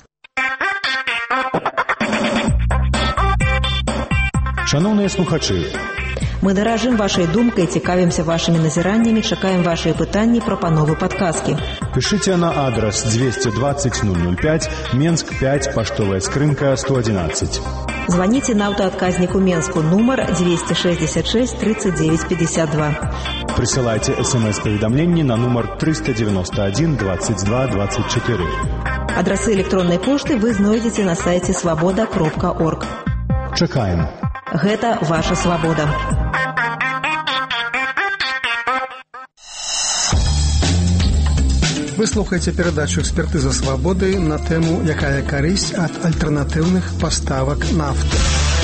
Шановные слухачи, мы даражым вашай думкай, цікавімся вашымі назіраннямі, чакаем вашыя пытанні, прапановы, падказкі. Пишите на адрес двести двадцать ноль ноль пять, Менск пять, поштовая скрынка сто одиннадцать. Звоните на автоотказнику Менску, номер двести шестьдесят шесть тридцать девять пятьдесят два. Присылайте смс-поведомление на номер триста девяносто один двадцать два двадцать четыре. Адресы электронной почты вы знойдете на сайте свобода кропка орг. Чакаем. Гэта ваша свобода. Вы слухаете передачу «Экспертиза свободы» на тему «Якая карысць от альтернативных поставок нафты».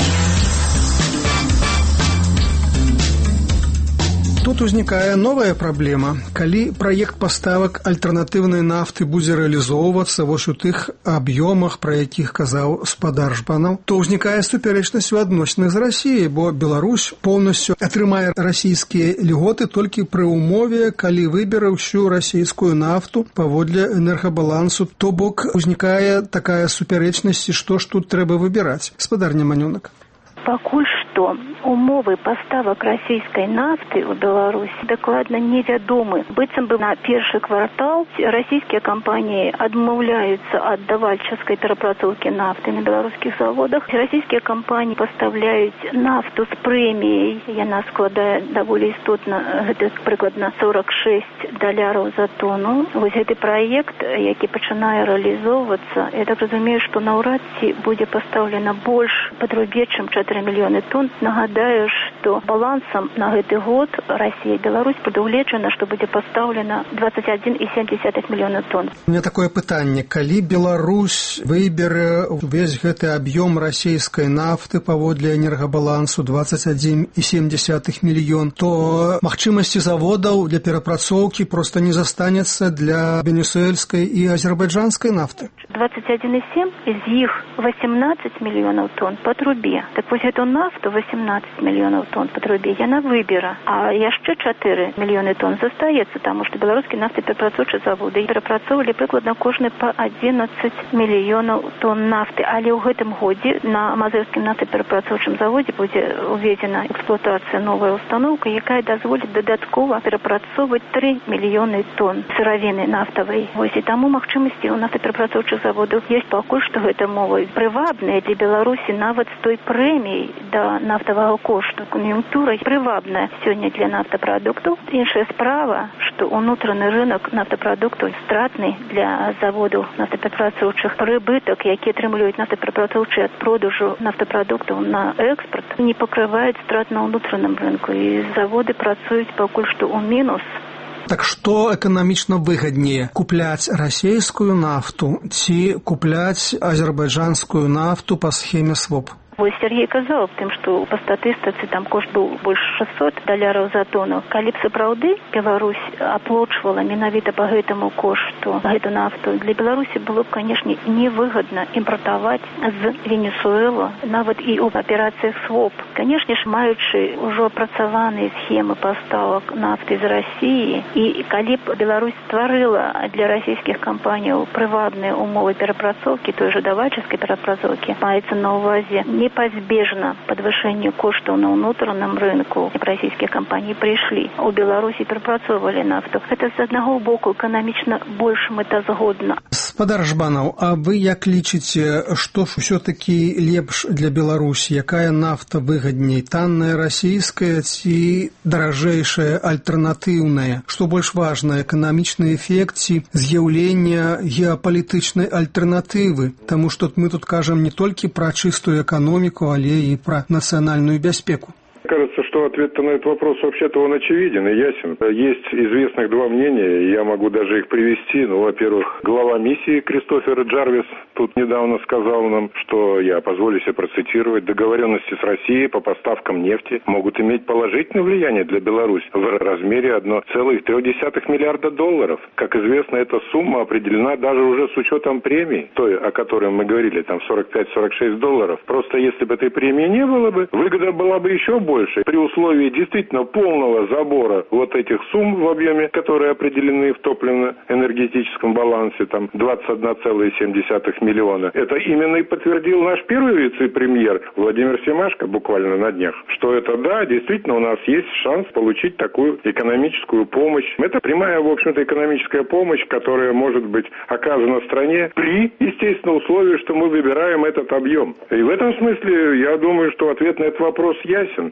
Тут узнікае новая праблема. Калі праект паставак альтэрнатыўнай нафты будзе рэалізоўвацца вось у тых аб'ёмах, пра якіх казаў спадар Жбанаў, то ўзнікае супярэчнасць у адносінах з Расіяй, бо Беларусь поўнасцю атрымае расійскія льготы толькі пры ўмове, калі выберэ ўсю расійскую нафту паводле энергабалансу. То бок узнікае такая супярэчнасць, і што ж тут трэба выбіраць? Спадар Неманёнак. Пакуль што умовы паставак расійскай нафты ў Беларусь дакладна невядомы. Быццам бы на першы квартал расійскія кампаніі адмаўляюцца ад давальчаскай перапрацоўкі нафты на беларускіх заводах. Расійскія кампаніі пастаўляюць нафту з прэміяй. Яна складае даволі істотна, гэта прыкладна сорок шэсць даляраў за тону. Вось гэты праект, які пачынае рэалізоўвацца, я так разумею, што наўрад ці будзе пастаўлена больш падрубе, чым чатыры мільёны тонн. Нагадаю, што балансам на гэты год Расія і Беларусь прадугледжана, што будзе пастаўлена двадцать один и семь десятых мільёна тонн. У меня такое пытанне. Калі Беларусь выберэ увесь гэты аб'ём расійскай нафты паводле энергабалансу двадцать один и семь десятых мільён, то магчымасці заводаў для перапрацоўкі проста не застанецца для венесуэльскай і азербайджанскай нафты. двадцать один и семь, из іх восемнадцать мільёнаў тонн по трубе. Так вось эту нафту восемнадцать мільёнаў тонн по трубе яна выбера, а яшчэ чатыры мільёны тонн застаецца, таму што беларускія нафтаперапрацоўчыя заводы перапрацоўвалі прыкладна кожны па одиннадцать мільёнаў тонн нафты. Але ў гэтым годзе на мазырскім нафтаперапрацоўчым заводзе будзе уведзена эксплуатацыя новая установка, якая дазволіць дадаткова перапрацоўваць тры мільёны тонн сыравіны нафтавай. Вось і таму магчымасці ў нафтаперапрацоўчых заводах ёсць. Пакуль што гэта мова прывабная для Беларусі нават з той прэміяй да нафтавага кошту. Кон'юнктура прывабная сёння для нафтапрадуктаў. Іншая справа, што ўнутраны рынок нафтапрадуктаў стратны для заводаў нафтаперапрацоўчых. Прыбытак, які атрымліваюць нафтаперапрацоўчыя ад продажу нафтапрадуктаў на экспорт, не пакрываюць страт на ўнутраным рынку, і заводы працуюць пакуль што ў мінус. Так што эканамічна выгаднее, купляць расійскую нафту ці купляць азербайджанскую нафту па схеме своп? Вось Сергей казаў тым, што па статыстыцы там кошт быў больш шестьсот даляраў за тону. Калі б сапраўды Беларусь аплочвала менавіта па гэтаму кошту гэту нафту, для Беларусі было б, канешне, невыгадна імпартаваць з Венесуэлы, нават і ў аперацыях своп. Канешне ж, маючы ўжо апрацаваныя схемы паставак нафты з Расіі, і калі б Беларусь стварыла для расійскіх кампаніяў прывабныя умовы перапрацоўкі, той жа давальчаскай перапрацоўкі, маецца на ўвазе непазбежна падвышэнне коштаў на ўнутраным рынку. Расійскія кампаніі прыйшлі у Беларусі, перапрацоўвалі нафту. Гэта з аднаго боку эканамічна больш мэтазгодна. Спадар Жбанаў, а вы як лічыце, што ж усё-такі лепш для Беларусі? Якая нафта выгадней? Танная расійская ці даражэйшая альтэрнатыўная? Што больш важна, эканамічны эфект ці з'яўлення геапалітычнай альтэрнатывы? Таму што мы тут кажам не толькі пра чыстую экономику, але и про национальную безопасность. Кажется, что ответ-то на этот вопрос вообще-то он очевиден и ясен. Есть известных два мнения, я могу даже их привести. Ну, во-первых, глава миссии Кристофер Джарвис тут недавно сказал нам, что, я позволю себе процитировать, договоренности с Россией по поставкам нефти могут иметь положительное влияние для Беларуси в размере одна целая три десятых миллиарда долларов. Как известно, эта сумма определена даже уже с учетом премии, той, о которой мы говорили, там сорок пять - сорок шесть долларов. Просто если бы этой премии не было бы, выгода была бы еще больше. При условии действительно полного забора вот этих сумм в объеме, которые определены в топливно-энергетическом балансе, там двадцать одна целая семь десятых миллиона. Это именно и подтвердил наш первый вице-премьер Владимир Семашко буквально на днях, что это да, действительно у нас есть шанс получить такую экономическую помощь. Это прямая, в общем-то, экономическая помощь, которая может быть оказана стране при, естественно, условии, что мы выбираем этот объем. И в этом смысле я думаю, что ответ на этот вопрос ясен.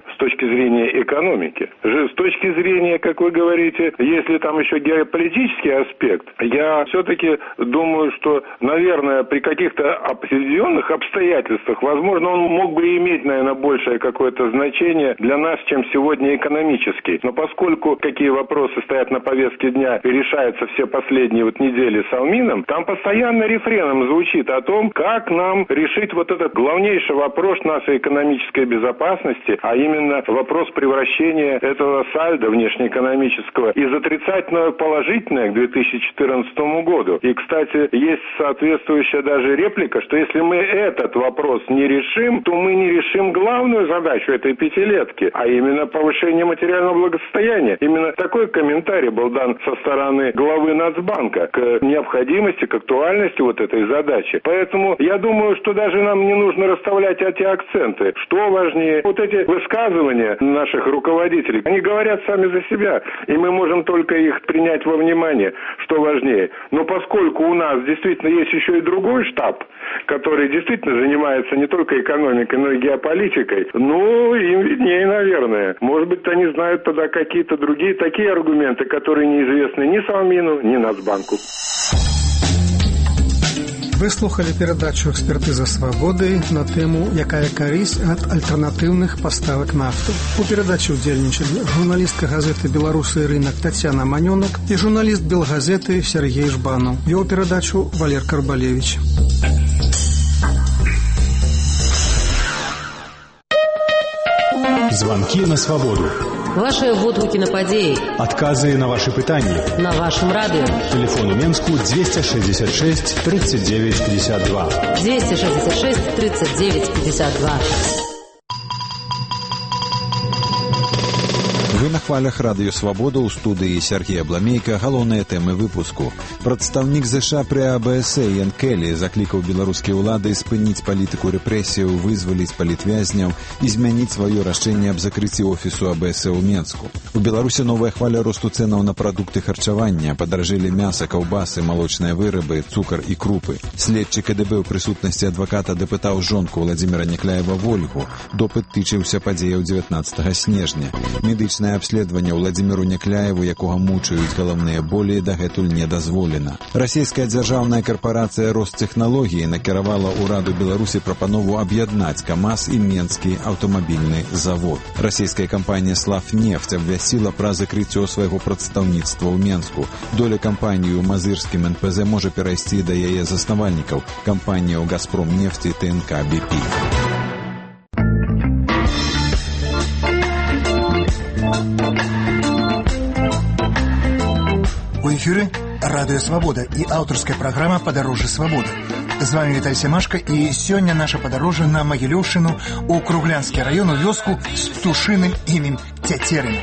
с точки зрения экономики. С точки зрения, как вы говорите, если там еще геополитический аспект, я все-таки думаю, что, наверное, при каких-то определенных обстоятельствах, возможно, он мог бы иметь, наверное, большее какое-то значение для нас, чем сегодня экономический. Но поскольку какие вопросы стоят на повестке дня и решаются все последние вот недели Совмином, там постоянно рефреном звучит о том, как нам решить вот этот главнейший вопрос нашей экономической безопасности, а именно вопрос превращения этого сальдо внешнеэкономического из отрицательного в положительное к две тысячи четырнадцатому году. И, кстати, есть соответствующая даже реплика, что если мы этот вопрос не решим, то мы не решим главную задачу этой пятилетки, а именно повышение материального благосостояния. Именно такой комментарий был дан со стороны главы Нацбанка к необходимости, к актуальности вот этой задачи. Поэтому я думаю, что даже нам не нужно расставлять эти акценты. Что важнее? Вот эти высказывания наших руководителей, они говорят сами за себя, и мы можем только их принять во внимание, что важнее. Но поскольку у нас действительно есть еще и другой штаб, который действительно занимается не только экономикой, но и геополитикой, ну, им виднее, наверное. Может быть, они знают тогда какие-то другие такие аргументы, которые неизвестны ни Совмину, ни Нацбанку. Ви слухали передачу «Експертиза свободи» на тему «Якая користь от альтернативних поставок нафти». У передачі удзельнічалі журналістка газети «Беларусы и рынок» Татьяна Манёнок и журналист «Белгазеты» Сергей Жбанов. Вел передачу Валер Карбалевич. Звонки на свободу. Ваши водгуки на падеи. Отказы на ваши пытания. На вашем радио. Телефон у Менску двести шестьдесят шесть тридцать девять пятьдесят два. двести шестьдесят шесть тридцать девять пятьдесят два. Вы на хвалях радыё «Свабода» ў студыі Сергея Бламейка. Галоўныя тэмы выпуску. Прадстаўнік ЗША пры А Б С Ян Келі заклікаў беларускія ўлады спыніць палітыку рэпрэсіяў, вызваліць палітвязняў і змяніць сваё рашэнне аб закрыцці офісу А Б С ў Менску. У Беларусі новая хваля росту цэнаў на прадукты харчавання, падаражэлі мяса, каўбасы, малочныя вырабы, цукар і крупы. Следчы К Д Б ў прысутнасці адваката дапытаў жонку Владзіміра Някляева Вольгу. Допыт тычыўся падзеяў дзевятнаццатага снежня. Медычнае абследаванне Владзіміру Някляеву, якога мучаюць галаўныя болі, дагэтуль не дазволена. Расійская дзяржаўная карпарацыя «Росттэхналогіі» накіравала ўраду Беларусі прапанову аб'яднаць КамАЗ і Менскі аўтамабільны завод. Расійская кампанія «Славнефть» абвясціла пра закрыццё свайго прадстаўніцтва ў Менску. Доля кампаніі ў мазырскім Н П З можа перайсці да яе заснавальнікаў, кампаніяў «Газпромнефть» і Т Н К «Б П». У эфире «Радио Свобода» и авторская программа «Подорожье свободы». С вами Виталий Семашко, и сегодня наше подорожье на Могилевщину, у Круглянский район, у вёску с птушиным именем Тетерина.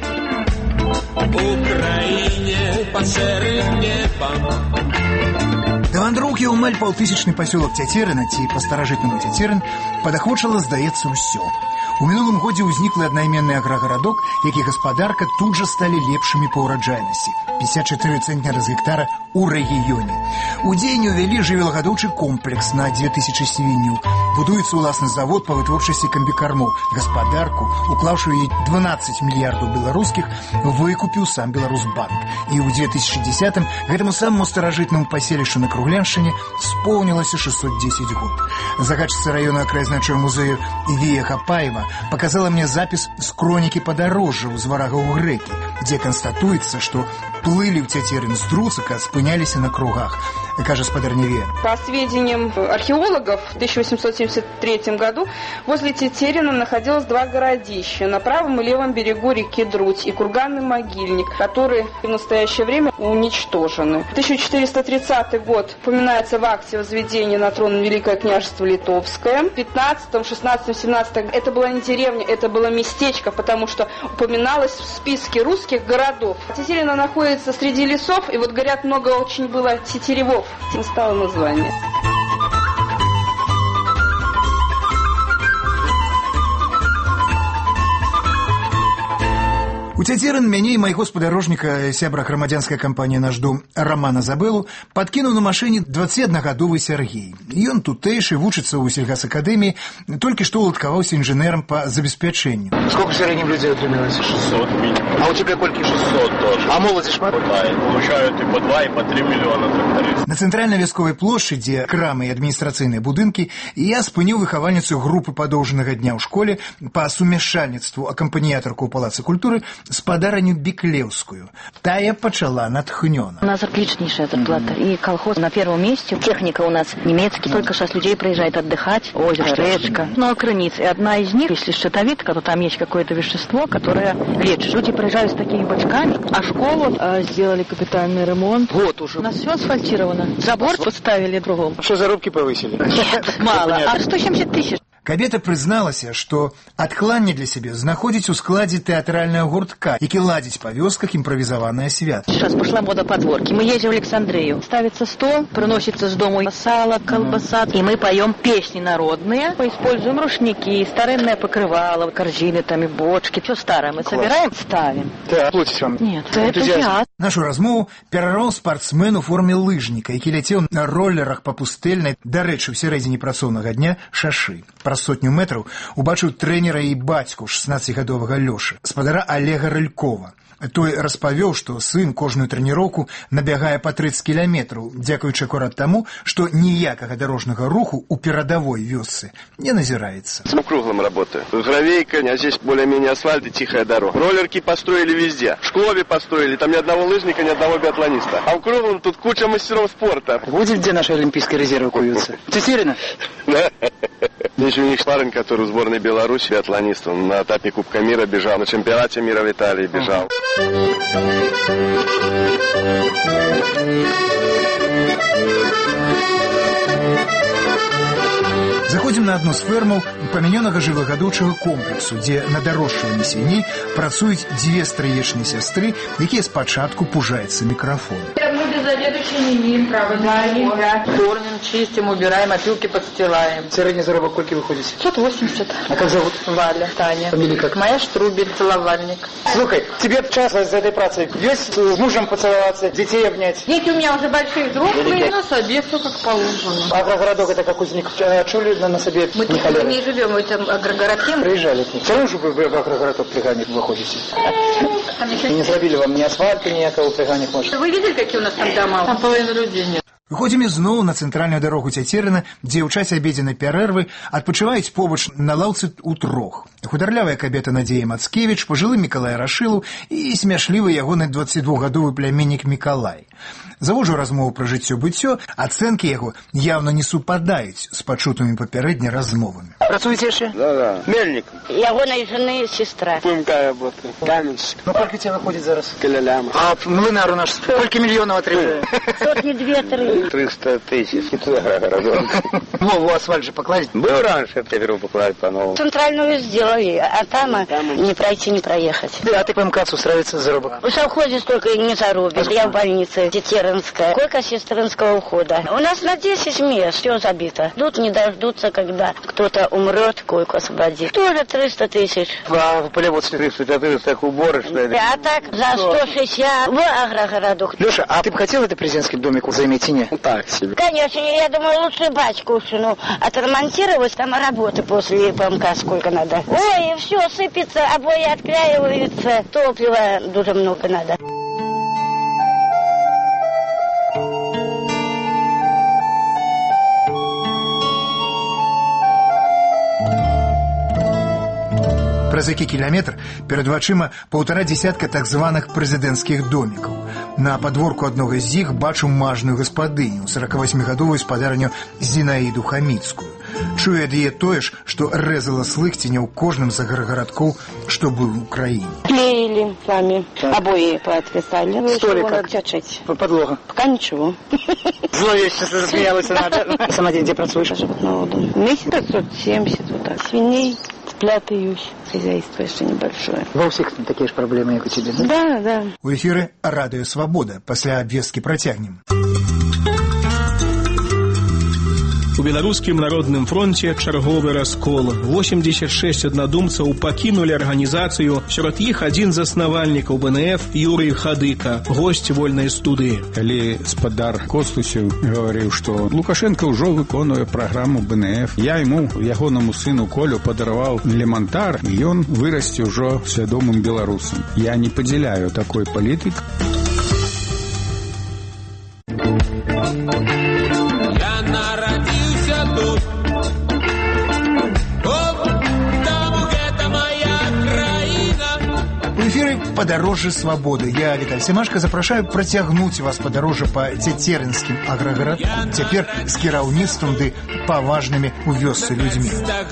Украине под шэрым небом. Да вандроўкі ў амаль паўтысячны пасёлак Цяцерына, ці па-старажытнаму Цяцерын, падахвочала, здаецца, ўсё. У мінулым годзе ўзнікла аднайменны аграгарадок, які гаспадарка тут жа сталі лепшымі па ўраджайнасці. пятьдесят четыре центнера з гектара у рэгіёне. У дзеянне ўвялі жывёлагадоўчы комплекс на две тысячи свінняў. Будуецца ўласны завод па вытворчасці камбікармоў. Гаспадарку, уклаўшы ёй дванаццаць мільярдаў беларускіх, выкупіў сам Беларусбанк. І ў две тысячи десятым гэтаму самому старажытнаму паселішчу на Кругляншчыне споўнілася шестьсот десять год. Загадчыца раёна краязнаўчого музею Вія Хапаева показала мне запись с хроники подорожжаў з варагаў грэкі, где констатуется, что плыли в Тетерин с Друцика, спынялись на кругах. Кажа спадарня Вія. По сведениям археологов, в тысяча восемьсот семьдесят третьем году возле Тетерина находилось два городища на правом и левом берегу реки Друдь и курганный могильник, которые в настоящее время уничтожены. тысяча четыреста тридцатый год упоминается в акте возведения на трон Великое княжество Литовское. В пятнадцатом, шестнадцатом, семнадцатом это была не деревня, это было местечко, потому что упоминалось в списке русских городов. Тетерина находится среди лесов, и вот, говорят, много очень было тетеревов. Тем стало название. У Цяцерын мяне і майго спадарожніка, сябра грамадзянскай кампаніі «Наш дом» Рамана Забэлу падкінуў на машыне дваццаціаднагадовы Сергей. Ён тутэйшы, вучыцца ў сельгасакадэміі, толькі што уладкаваўся інжынерам па забеспячэнню. Сколько в среднем людей утримилось? шестьсот минимум. А у тебя кольки? шестьсот тоже. А молоди шмат? Хватает. Получают и по два, и по три миллиона трактористов. На цэнтральнай вясковай плошчы, дзе крамы і адміністрацыйныя будынкі, я спыніў выхавальніцу групы падоўжанага дня ў школе па сумяшчальніцтву акампаніятарку ў Палацы культуры спадарню Беклеўскую. Тая почала натхнёна. У нас отличнейшая зарплата. И колхоз на первом месте. Техника у нас немецкий. Только шесть людей приезжает отдыхать. Озеро, речка. Ну, а крыницы. И одна из них, если щитовидка, то там есть какое-то вещество, которое лечит. Люди приезжают с такими бачками. А школу а, сделали капитальный ремонт. Вот уже. У нас все асфальтировано. Забор поставили кругом. Что, зарубки повысили? Нет, мало. А сто семьдесят тысяч. Кабета прызналася, што адкланне для сябе знаходзіць у складзе тэатральнага гуртка, які ладзіць па вёсках імправізаванае свята. Сейчас пошла мода подворки. Мы ездим в Александрию. Ставится стол, приносится с дому сало, колбаса. И мы поем песни народные. Мы используем рушники, старинное покрывало, корзины, там и бочки. Все старое мы Класс. Собираем, ставим. Да, платить вам? Нет, это театр. Нашу размову перарваў спартсмен у форме лыжніка, які ляцеў на роллерах па пустэльнай, дарэчы, ў сярэдзіне працоўнага дня шашы. Праз сотню метраў убачыў трэнера і бацьку шестнаццацігадовага Лёшы, спадара Олега Рылькова. Той распавёў, што сын кожную трэніроўку набягае па трыццаць кіламетраў, дзякуючы акурат таму, што ніякага дарожнага руху у перадавой вёсцы не назіраецца. По круглым работаю. Гравейка, а здесь более-менее асфальт и тихая дорога. Роллерки построили везде. В Шклове построили, там ни одного лыжника, ни одного биатлониста. А в круглом тут куча мастеров спорта. Будет где наши олимпийские резервы куются? Цесерина? Да. Здесь у них парень, который в сборной Беларуси биатлонист. Он на этапе Кубка мира бежал, на чемпионате мира в Италии бежал. Заходзім на адну з фермаў памянёнага жывагадоўчага комплексу, дзе на дарожчыванні свіней працуюць дзве стрыечныя сястры, якія спачатку пужаюцца мікрафона. Мы заведующие не имеем права. Да, нельзя. Кормим, чистим, убираем, опилки подстилаем. Средний заработок сколько выходит? сто восемьдесят. А как зовут? Валя, Таня. Фамилия как? Моя Штрубель, целовальник. Слухай, тебе час за этой працей. Весь с мужем поцеловаться, детей обнять. Дети у меня уже большие, взрослые, но себе все как положено. А агрогородок это как узник? Чули на себе? Мы тут не живем в этом агрогородке. Приезжали. Все равно же вы в агрогородок пригорник выходите. И не зробили вам ни асфальта, никакого пригорник может. Вы видели, какие у нас там дома? Там половины людей нет. Выходзім ізноў на цэнтральную дарогу Цяцерына, дзе ў часе абедзенай перэрвы адпачываюць побач на лаўцы утрох. Хударлявая кабета Надзея Мацкевіч, пажылы Мікалай Рашылаў і смяшлівы ягоны дваццацідвухгадовы племяннік Мікалай. Заводжу размову пра жыццё-быццё, ацэнкі яго явно не супадаюць з пачутымі папярэдне размовамі. Працуеце яшчэ? Да, да. Мельник. Ягоной жены сестра. ПМК работает. Каменщик. Ну, сколько тебе выходит зараз? Каляляма. А млынар у нас сколько миллионов отрывает? Сотни две-три. триста тысяч. И туда городок. Новую асфальт же покладить? Был раньше, теперь покладить по-новому. Центральную сделали, а там не пройти, не проехать. Да, а ты по МКАДу устраивается заработок? В совхозе столько не заробишь. Я в больнице Тетеринская. Койка сестринского ухода. У нас на десять мест все забито. Тут не дождутся, когда кто-то умрет, койку освободит. Тоже триста тысяч. А в полеводстве? триста-четыреста, так уборочная. А так за сто шестьдесят в агрогородок. Леша, а ты бы хотел этот президентский домик заиметь или нет? Так себе. Конечно, я думаю, лучше батьку ну, отремонтировать, там работы после ПМК сколько надо. Ой, и все сыпется, обои отклеиваются, топлива дуже много надо. Праз які кіляметр перад вачыма паўтара дзесятка так званых прэзідэнцкіх домікаў. На падворку аднога з іх бачу мажную гаспадыню, сорокавасьмігадовую спадарню Зінаіду Хаміцкую. Чую ад яе тое ж, што рэзала слыхціня ў кожным з агарагарадкоў, што быў у краіне. Клеили сами, обои поотписали. Столик как? Чачать. Подлога? Пока ничего. Зловеще засмеялась надо. Сама где працуешь? Месяц пятьсот семьдесят вот так. Свиней сплятаюсь. Хозяйство еще небольшое. Во всех такие же проблемы, как у тебя, да? Да, да. У эфіры Радыё Свабода. Пасля абвесткі працягнем. У беларускім народным фронце чарговы раскол. восемьдесят шесть аднадумцаў пакінулі арганізацыю. Сярод іх адзін з заснавальнікаў БНФ Юрый Хадыка, госць вольнай студыі. Калі спадар Костусеў гаварыў, што Лукашенко ўжо выконвае праграму БНФ, я яму, ягонаму сыну Колю, падараваў элементар, і ён вырасце ўжо свядомым беларусам. Я не падзяляю такой палітык. Падарожжа свабоды. Я, Віталь Семашка, запрашаю працягнуць вас падарожжа па цяцерынскім аграгарадку. Цяпер з кіраўніцтвам ды паважнымі ў вёсцы людзьмі.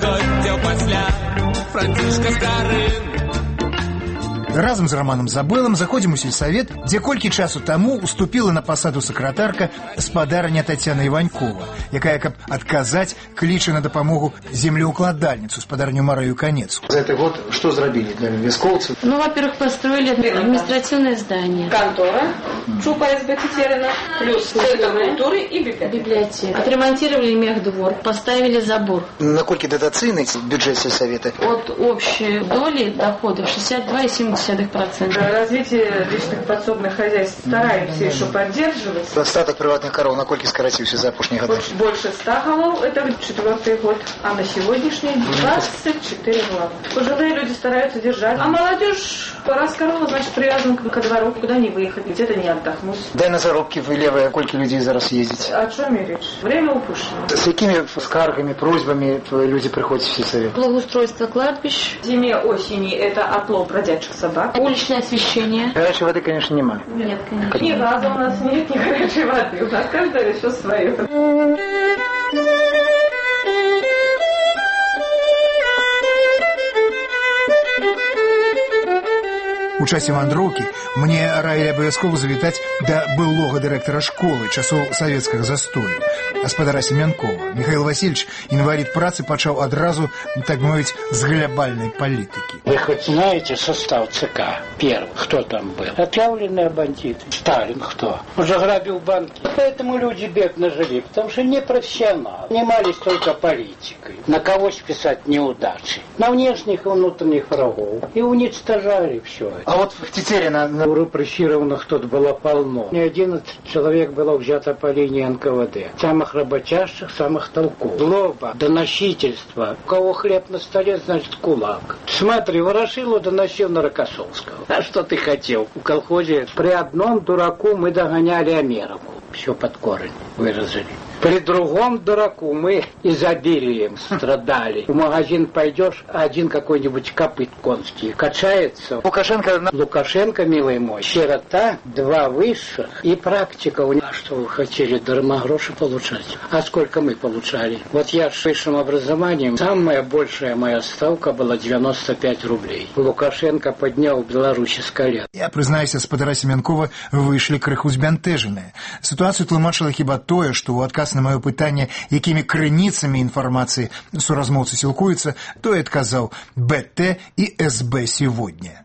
Разам з Романом Забэлам заходзім у сельсавет, дзе колькі часу таму уступіла на пасаду сакратарка спадарня Тацяна Іванькова, якая, каб адказаць, кліча на дапамогу землеукладальніцу, спадарню Марыю Канецку. За этот год что сделали для вяскоўцев? Ну, во-первых, построили административное здание. Контора, ЧУП АСБ Тетерина, плюс Центр культуры и библиотека. Отремонтировали мехдвор, поставили забор. На колькі датацыйны бюджет сельсавета? От общей доли доходов шестьдесят два и семь десятых процента. Развитие личных подсобных хозяйств стараемся еще поддерживать. Остаток приватных коров на колькі скоротился за апошние годы? Больше ста голов, это четвертый год, а на сегодняшний двадцать четыре головы. Пожилые люди стараются держать, а молодежь, раз корова, значит, привязан ко двору, куда не выехать, где-то не отдохнуть. Дай на заробки вы левые, колькі людей зараз ездить? О чем я речь? Время упущено. С какими скаргами, просьбами люди приходят в сельсовет? Благоустройство кладбищ. Зиме, осени это отлов бродячих собак. Уличное освещение. Горячей воды, конечно, нема. Нет, конечно. Ни газа у нас нет, ни горячей воды. У нас каждое все свое. У часе вандроўкі мне раілі абавязкова завітаць да былога дырэктара школы часоў савецкага застою, гаспадара Семянкова. Михаил Васильевич, инвалид працы, пачаў адразу, так мовить, с глобальной политики. Вы хоть знаете состав ЦК? Первый, кто там был? Отъявленные бандиты. Сталин кто? Он же грабил банки. Поэтому люди бедно жили, потому что не профессионалы. Занимались только политикой. На кого списать неудачи? На внешних и внутренних врагов. И уничтожали все это. А вот в Тетерино... У репрессированных тут было полно. Не одиннадцать человек было взято по линии эн ка вэ дэ. Самых работящих, самых толковых. Злоба, доносительство. У кого хлеб на столе, значит кулак. Смотри, Ворошилов доносил на Рокоссовского. А что ты хотел? В колхозе при одном дураку мы догоняли Америку. Все под корень выразили. При другом дураку мы изобилием страдали. В магазин пойдешь, один какой-нибудь копыт конский качается. Лукашенко... Лукашенко, милый мой, сирота, два высших и практика. А что вы хотели, дарма гроши получать? А сколько мы получали? Вот я с высшим образованием, самая большая моя ставка была девяносто пять рублей. Лукашенко поднял Беларусь с колен. Я, признаюся, спадара Семянкова выйшлі крыху збянтэжаныя. Ситуацию тлумачыла хіба тое, што ў адказ на маё пытанне, якімі крыніцамі інфармацыі суразмоўцы сілкуюцца, той адказаў бэ тэ і эс бэ сегодня.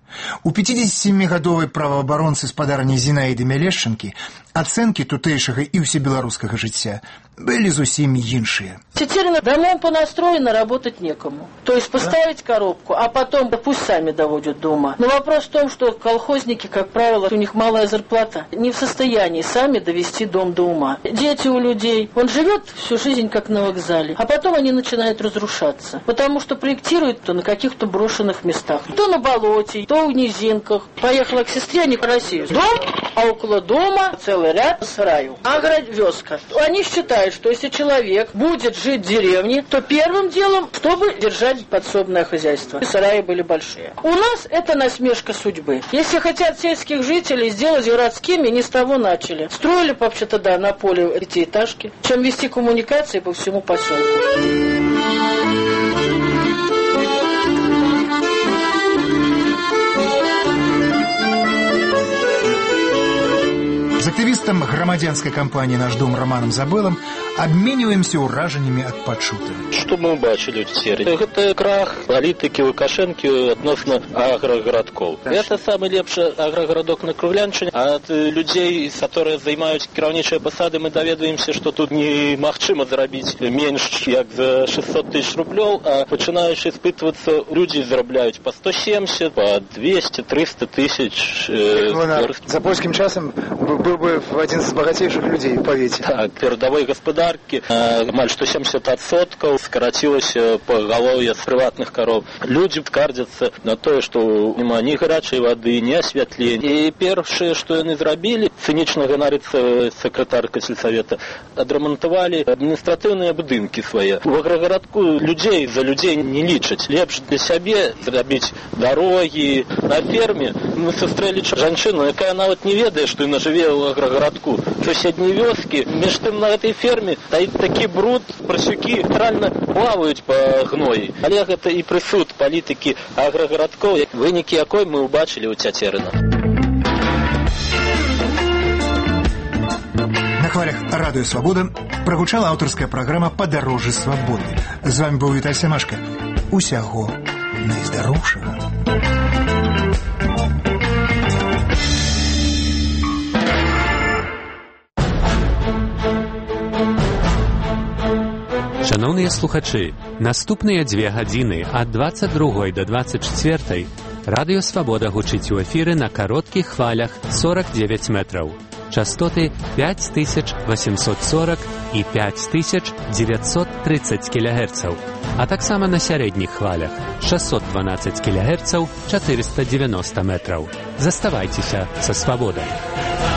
У пятидесятисемігадовай праваабаронцы спадарні Зінаіды Мялешчынкі ацэнкі тутэйшага і ўсебеларускага жыцця были зусім іншыя. Тетерина домом понастроено, работать некому. То есть поставить да? коробку, а потом да пусть сами доводят до ума. Но вопрос в том, что колхозники, как правило, у них малая зарплата, не в состоянии сами довести дом до ума. Дети у людей, он живет всю жизнь как на вокзале, а потом они начинают разрушаться, потому что проектируют то на каких-то брошенных местах, то на болоте, то в низинках. Поехала к сестре, они по России. Дом, а около дома целый ряд сараев. Агровёска. Они считают, что если человек будет жить в деревне, то первым делом, чтобы держать подсобное хозяйство. Сараи были большие. У нас это насмешка судьбы. Если хотят сельских жителей сделать городскими, не с того начали. Строили, вообще-то, да, на поле пятиэтажки, чем вести коммуникации по всему поселку. З актывістам грамадзянскай кампаніі «Наш дом» Романом Забэлам Абменьваемся ўражаннямі ад пачутага. Што мы ўбачылі ў серыі? Гэта крах палітыкі Лукашэнкі адносна аграгарадкоў. Гэта самы лепшы аграгарадок на Крывлянчыне. Ад людзей, которые займаюць кіраўнічыя пасады, мы даведаемся, што тут немагчыма зарабіць менш як за шестьсот тысяч рублёў, а пачынаючы испытвацца, людзі зарабляюць па сто семьдесят, па двести триста тысяч. Э, за польскім часам быў бы адзін з багацейшых людзей у павеце. Так, перадавой гаспадаркі амаль сто семьдесят адсоткаў скарацілася пагалоўе з прыватных кароў. Людзі скардзяцца на тое, што няма ні гарачай вады, ні асвятлення. І першае, што яны зрабілі, цынічна ганарыцца сакратарка сельсавета, адрамантавалі адміністратыўныя будынкі свае. У аграгарадку людзей за людзей не лічаць. Лепш для сябе зрабіць дарогі. На ферме мы сустрэлі жанчыну, якая нават не ведае, што яна жыве ў аграгарадку. Суседнія вёскі, між тым на гэтай ферме стаіць такі бруд, прасюкі літаральна плаваюць па гноі. Але гэта і прысуд палітыкі аграгарадкоў, вынікі якой мы ўбачылі ў Цяцерына. На хвалях Радыё Свабода прагучала аўтарская праграма «Падарожжы свабоды». З вами быў Віталь Семашка. Усяго найздароўшага. Шановныя слухачы, наступныя дзве гадзіны ад двадцать другой до двадцать четвертой Радыё Свабода гучыць у эфіры на кароткіх хвалях сорок девять метраў. Частоты пять тысяч восемьсот сорок і пять тысяч девятьсот тридцать кілогерцаў, а таксама на сярэдніх хвалях шестьсот двенадцать кілогерцаў, четыреста девяносто метраў. Заставайцеся са Свабодай.